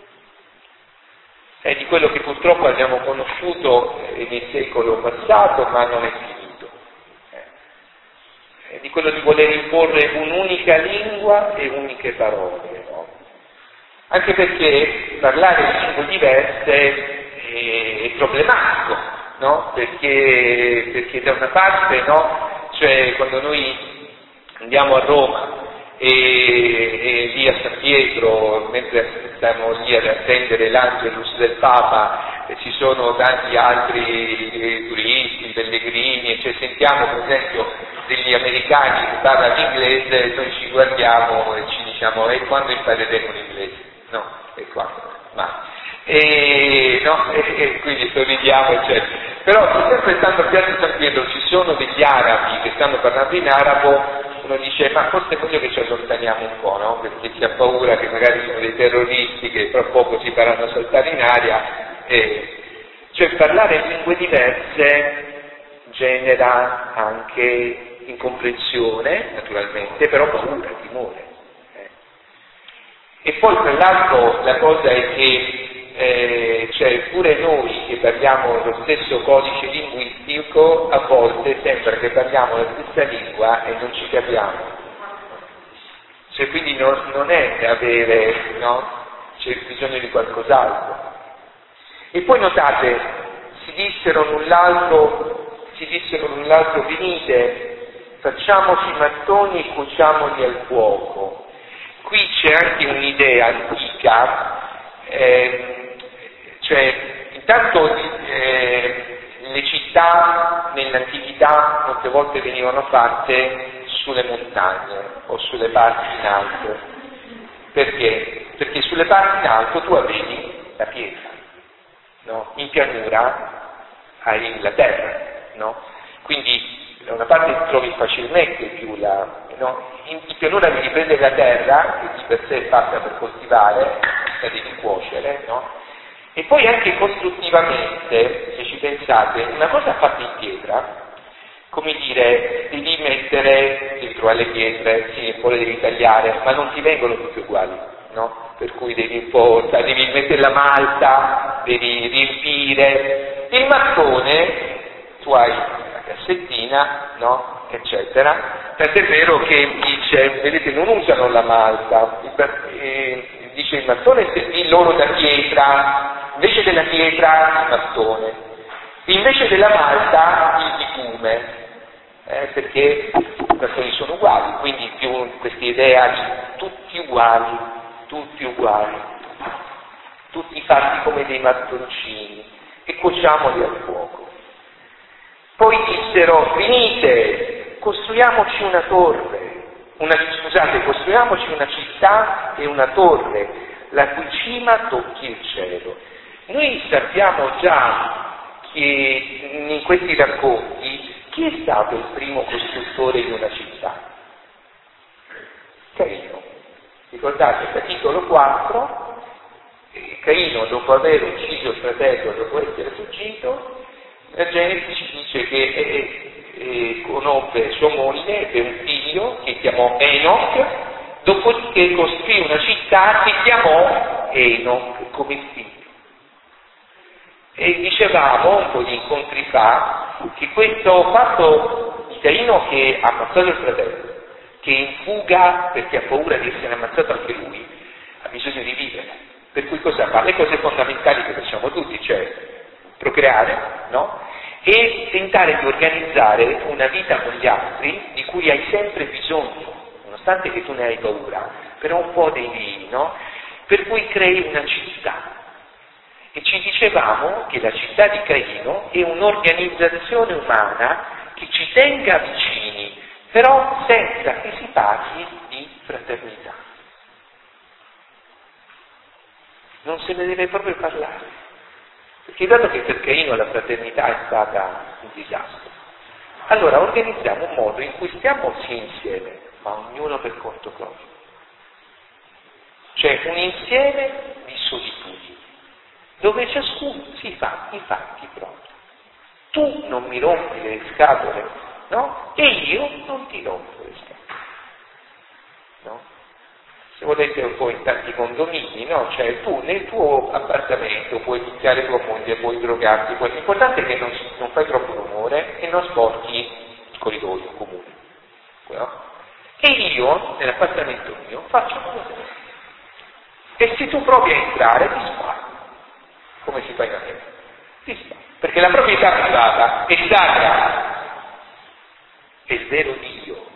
È di quello che purtroppo abbiamo conosciuto eh, nel secolo passato, ma non è finito. Eh, è di quello di voler imporre un'unica lingua e uniche parole, no? Anche perché parlare lingue diverse è problematico, no? Perché, perché da una parte, no? Cioè quando noi andiamo a Roma e, e lì a San Pietro, mentre stiamo lì ad attendere l'Angelus del Papa, e ci sono tanti altri eh, turisti, pellegrini, e cioè sentiamo per esempio degli americani che parlano l'inglese, noi ci guardiamo e ci diciamo: e quando impareremo l'inglese? No, e quando? Ma E, no, e, e quindi sorridiamo, eccetera. Però sempre stando a Piazza San Pietro ci sono degli arabi che stanno parlando in arabo, uno dice: ma forse è meglio che ci allontaniamo un po', no? Perché si ha paura che magari sono dei terroristi che fra poco si faranno saltare in aria. E, cioè parlare lingue diverse genera anche incomprensione, naturalmente, però paura, timore. Eh. E poi tra l'altro la cosa è che Eh, cioè pure noi che parliamo lo stesso codice linguistico a volte sembra che parliamo la stessa lingua e non ci capiamo, cioè quindi non, non è avere, no? C'è bisogno di qualcos'altro. E poi notate, si dissero l'un l'altro, si dissero l'un l'altro: venite, facciamoci mattoni e cuociamoli al fuoco. Qui c'è anche un'idea antica. Eh, Cioè, intanto eh, le città nell'antichità molte volte venivano fatte sulle montagne o sulle parti in alto. Perché? Perché sulle parti in alto tu avevi la pietra, no? In pianura hai la terra, no? Quindi da una parte trovi facilmente più la... No? In, in pianura devi prendere la terra, che di per sé è fatta per coltivare, la devi cuocere, no? E poi anche costruttivamente, se ci pensate, una cosa fatta in pietra, come dire, devi mettere dentro alle pietre, sì, poi le devi tagliare, ma non ti vengono tutte uguali, no? Per cui devi un po', devi mettere la malta, devi riempire. Il mattone, tu hai la cassettina, no? Eccetera. Tant'è vero che dice, vedete, non usano la malta, eh, dice il mattone servì loro da pietra, invece della pietra il mattone, invece della malta il bitume, eh, perché i mattoni sono uguali, quindi più questa idea di tutti uguali, tutti uguali, tutti fatti come dei mattoncini, e cuociamoli al fuoco. Poi dissero: venite, costruiamoci una torre, una, scusate, costruiamoci una città e una torre, la cui cima tocchi il cielo. Noi sappiamo già che in questi racconti chi è stato il primo costruttore di una città? Caino. Ricordate, capitolo quattro, Caino, dopo aver ucciso il fratello, dopo essere fuggito, la Genesi ci dice che eh, eh, conobbe sua moglie, ebbe un figlio che chiamò Enoch, dopodiché costruì una città che chiamò Enoch come figlio. E dicevamo un po' di incontri fa che questo fatto di Caino che ha ammazzato il fratello, che è in fuga perché ha paura di essere ammazzato anche lui, ha bisogno di vivere. Per cui cosa fa? Le cose fondamentali che facciamo tutti, cioè procreare, no? E tentare di organizzare una vita con gli altri di cui hai sempre bisogno, nonostante che tu ne hai paura, però un po' devi, no? Per cui crei una città. E ci dicevamo che la città di Caino è un'organizzazione umana che ci tenga vicini, però senza che si parli di fraternità. Non se ne deve proprio parlare, perché dato che per Caino la fraternità è stata un disastro, allora organizziamo un modo in cui stiamo sì insieme, ma ognuno per conto proprio. Cioè un insieme di solitudine, dove ciascuno si fa i fatti propri. tu non mi rompi le scatole, no? E io non ti rompo le scatole, no? Se volete un po' in tanti condomini, no? Cioè tu nel tuo appartamento puoi picchiare tua moglie, puoi drogarti, puoi... l'importante è che non, non fai troppo rumore e non sporchi il corridoio comune, no? E io, nell'appartamento mio, faccio come te. E se tu provi a entrare, ti sparo. Come si fa in America? Ti sparo. Perché la proprietà privata è sacra. È il vero Dio.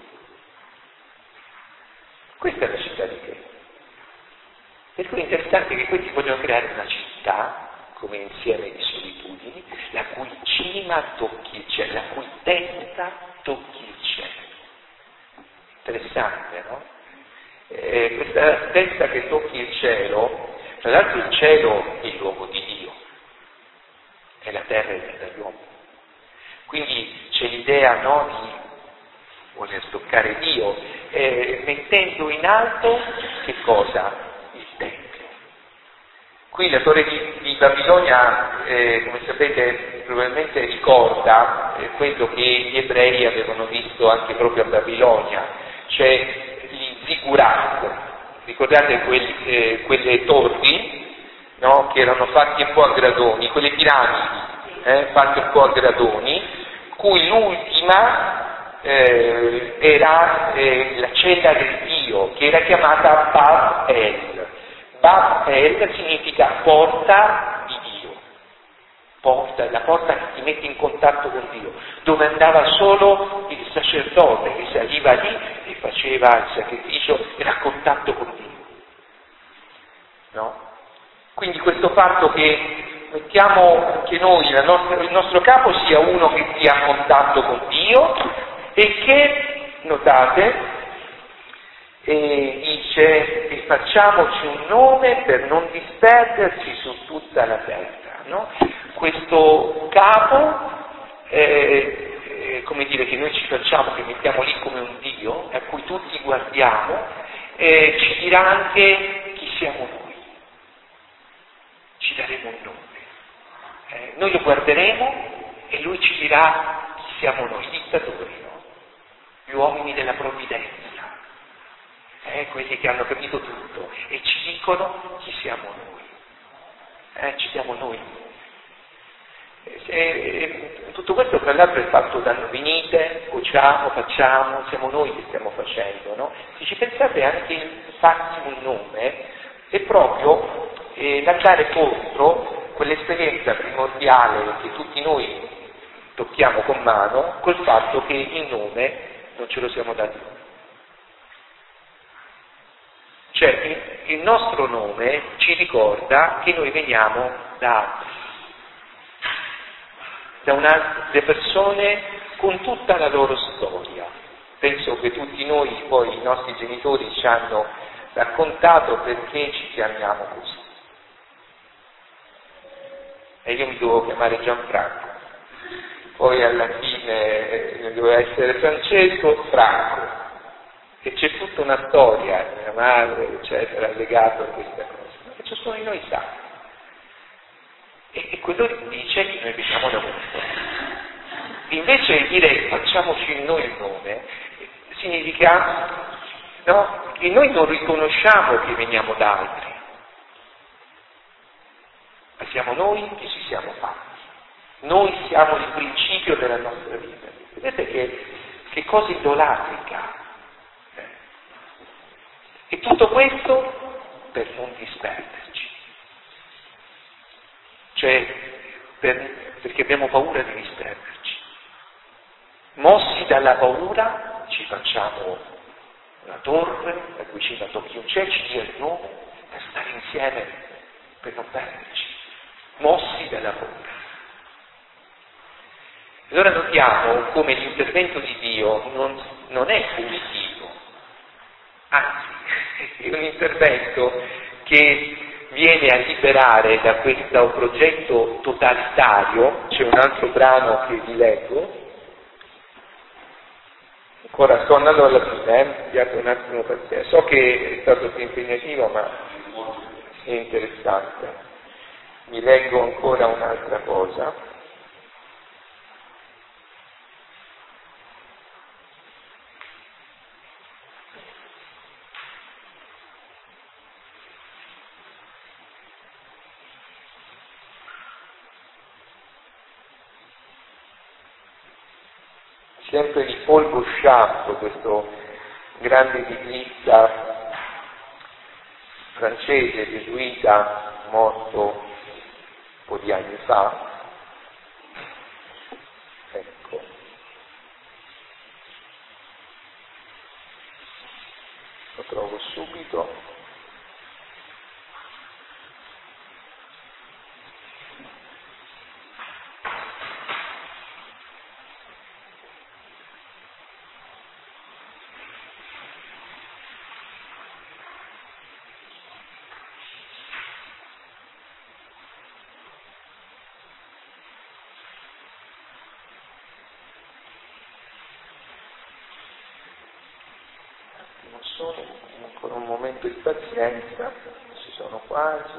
Questa è la città di Dio. Per cui è interessante che questi vogliono creare una città, come insieme di solitudini, la cui cima tocchi il cielo, la cui testa tocchi il cielo. Interessante, no? Eh, questa testa che tocchi il cielo, tra l'altro il cielo è il luogo di Dio, e la terra è dell'uomo. Quindi c'è l'idea, no, di voler toccare Dio, eh, mettendo in alto che cosa? Il Tempio. Qui la torre di, di Babilonia, eh, come sapete, probabilmente ricorda eh, quello che gli ebrei avevano visto anche proprio a Babilonia, cioè gli zigurat, ricordate quelli, eh, quelle torri, no, che erano fatte un po' a gradoni, quelle piramidi eh, fatte un po' a gradoni, cui l'ultima eh, era eh, la cella del Dio, che era chiamata Bab-El. Bab-El significa porta di Dio, porta, la porta che ti mette in contatto con Dio, dove andava solo il sacerdote che saliva lì e faceva il sacrificio, era a contatto con Dio. No? Quindi questo fatto che mettiamo che noi, la nostra, il nostro capo sia uno che sia a contatto con Dio e che, notate, e dice che facciamoci un nome per non disperderci su tutta la terra, no? Questo capo, eh, eh, come dire, che noi ci facciamo, che mettiamo lì come un Dio, a cui tutti guardiamo, eh, ci dirà anche chi siamo noi, ci daremo un nome. Eh, noi lo guarderemo e lui ci dirà chi siamo noi, i dittatori, no? Gli uomini della provvidenza. Eh, quelli che hanno capito tutto e ci dicono chi siamo noi, eh, ci siamo noi. E, e, tutto questo tra l'altro è fatto da noi, venite, cuociamo, facciamo, siamo noi che stiamo facendo, no? Se ci pensate anche il farsi un nome è proprio eh, andare contro quell'esperienza primordiale che tutti noi tocchiamo con mano, col fatto che il nome non ce lo siamo dati noi. Cioè, il nostro nome ci ricorda che noi veniamo da altri, da un'altra persone con tutta la loro storia. Penso che tutti noi, poi i nostri genitori ci hanno raccontato perché ci chiamiamo così. E io mi dovevo chiamare Gianfranco, poi alla fine doveva essere Francesco Franco. E c'è tutta una storia, mia madre, eccetera, legata a questa cosa, che ciascuno di noi sa. E, e quello dice che noi veniamo da questo. Invece di dire facciamoci noi il nome, significa, no, che noi non riconosciamo che veniamo da altri, ma siamo noi che ci siamo fatti. Noi siamo il principio della nostra vita. Vedete che, che cosa idolatrica. E tutto questo per non disperderci. Cioè, per, perché abbiamo paura di disperderci. Mossi dalla paura ci facciamo una torre, la cui cima tocchi un cielo, ci dia il nome, per stare insieme, per non perderci. Mossi dalla paura. Allora notiamo come l'intervento di Dio non, non è punitivo, anzi, è un intervento che viene a liberare da questo progetto totalitario. C'è un altro brano che vi leggo, ancora sto andando alla fine, eh? Abbiate un attimo pazienza, so che è stato più impegnativo ma è interessante. Vi leggo ancora un'altra cosa. sempre di Paul Bouchamp, questo grande biblista francese, gesuita, morto un po' di anni fa. Ecco. Lo trovo subito. Solo ancora un momento di pazienza, ci sono quasi.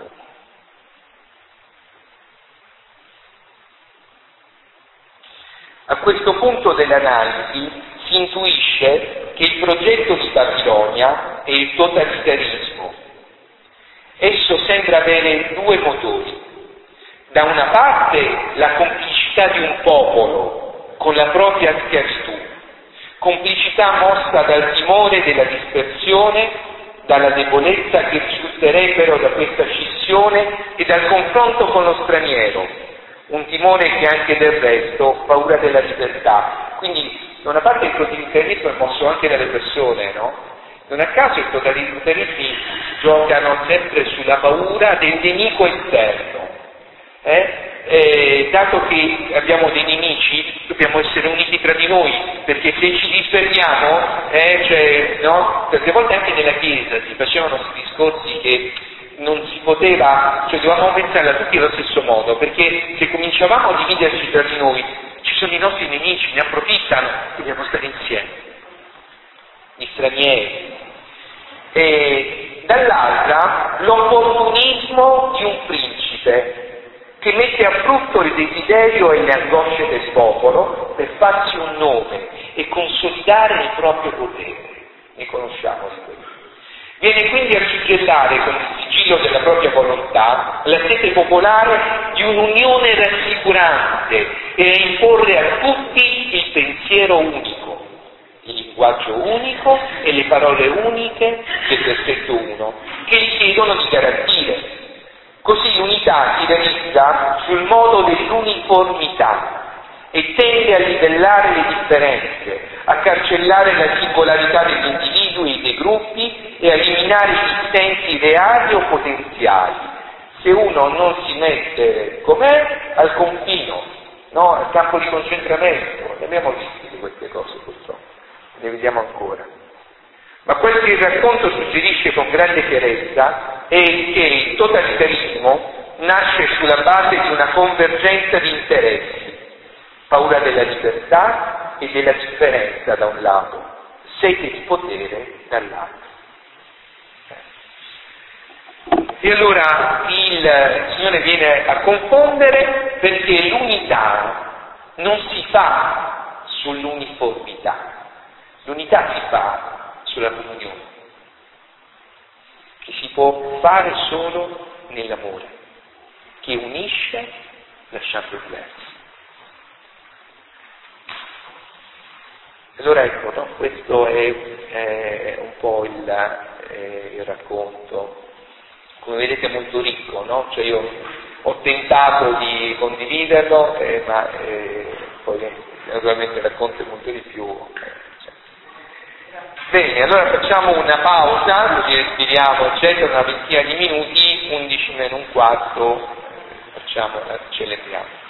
A questo punto dell'analisi si intuisce che il progetto di Babilonia è il totalitarismo. Esso sembra avere due motori. Da una parte la complicità di un popolo con la propria schiavitù, complicità mossa dal timore della dispersione, dalla debolezza che risulterebbero da questa scissione e dal confronto con lo straniero, un timore che anche del resto paura della libertà. Quindi da una parte il totalitarismo è mosso anche dalle persone, no? Non a caso i totalitarismi giocano sempre sulla paura del nemico esterno. Eh? Eh, dato che abbiamo dei nemici, dobbiamo essere uniti tra di noi, perché se ci disperdiamo, eh, cioè, no? Perché volte anche nella Chiesa si facevano questi discorsi che non si poteva, cioè dovevamo pensare a tutti allo stesso modo, perché se cominciavamo a dividerci tra di noi, ci sono i nostri nemici, ne approfittano, dobbiamo stare insieme, gli stranieri. E dall'altra l'opportunismo di un principe che mette a frutto il desiderio e le angosce del popolo per farsi un nome e consolidare il proprio potere. Ne conosciamo di questo. Viene quindi a suggellare con il sigillo della propria volontà la sete popolare di un'unione rassicurante e a imporre a tutti il pensiero unico, il linguaggio unico e le parole uniche del versetto uno, che gli chiedono di garantire. Così l'unità si realizza sul modo dell'uniformità e tende a livellare le differenze, a cancellare la singolarità degli individui e dei gruppi e a eliminare i dissensi reali o potenziali. Se uno non si mette com'è, al confino, no? Al campo di concentramento, ne abbiamo visto di queste cose purtroppo, ne vediamo ancora. Ma quel che il racconto suggerisce con grande chiarezza è che il totalitarismo nasce sulla base di una convergenza di interessi, paura della libertà e della differenza da un lato, sete di potere dall'altro. E allora il Signore viene a confondere perché l'unità non si fa sull'uniformità, l'unità si fa sulla comunione, che si può fare solo nell'amore, che unisce lasciando il diverso. Allora ecco, no? Questo è, è un po' il, eh, il racconto, come vedete molto ricco, no? Cioè io ho tentato di condividerlo, eh, ma eh, poi naturalmente il racconto è molto di più. Bene, allora facciamo una pausa, ci respiriamo, eccetera, una ventina di minuti, undici meno un quarto, facciamo, celebriamo.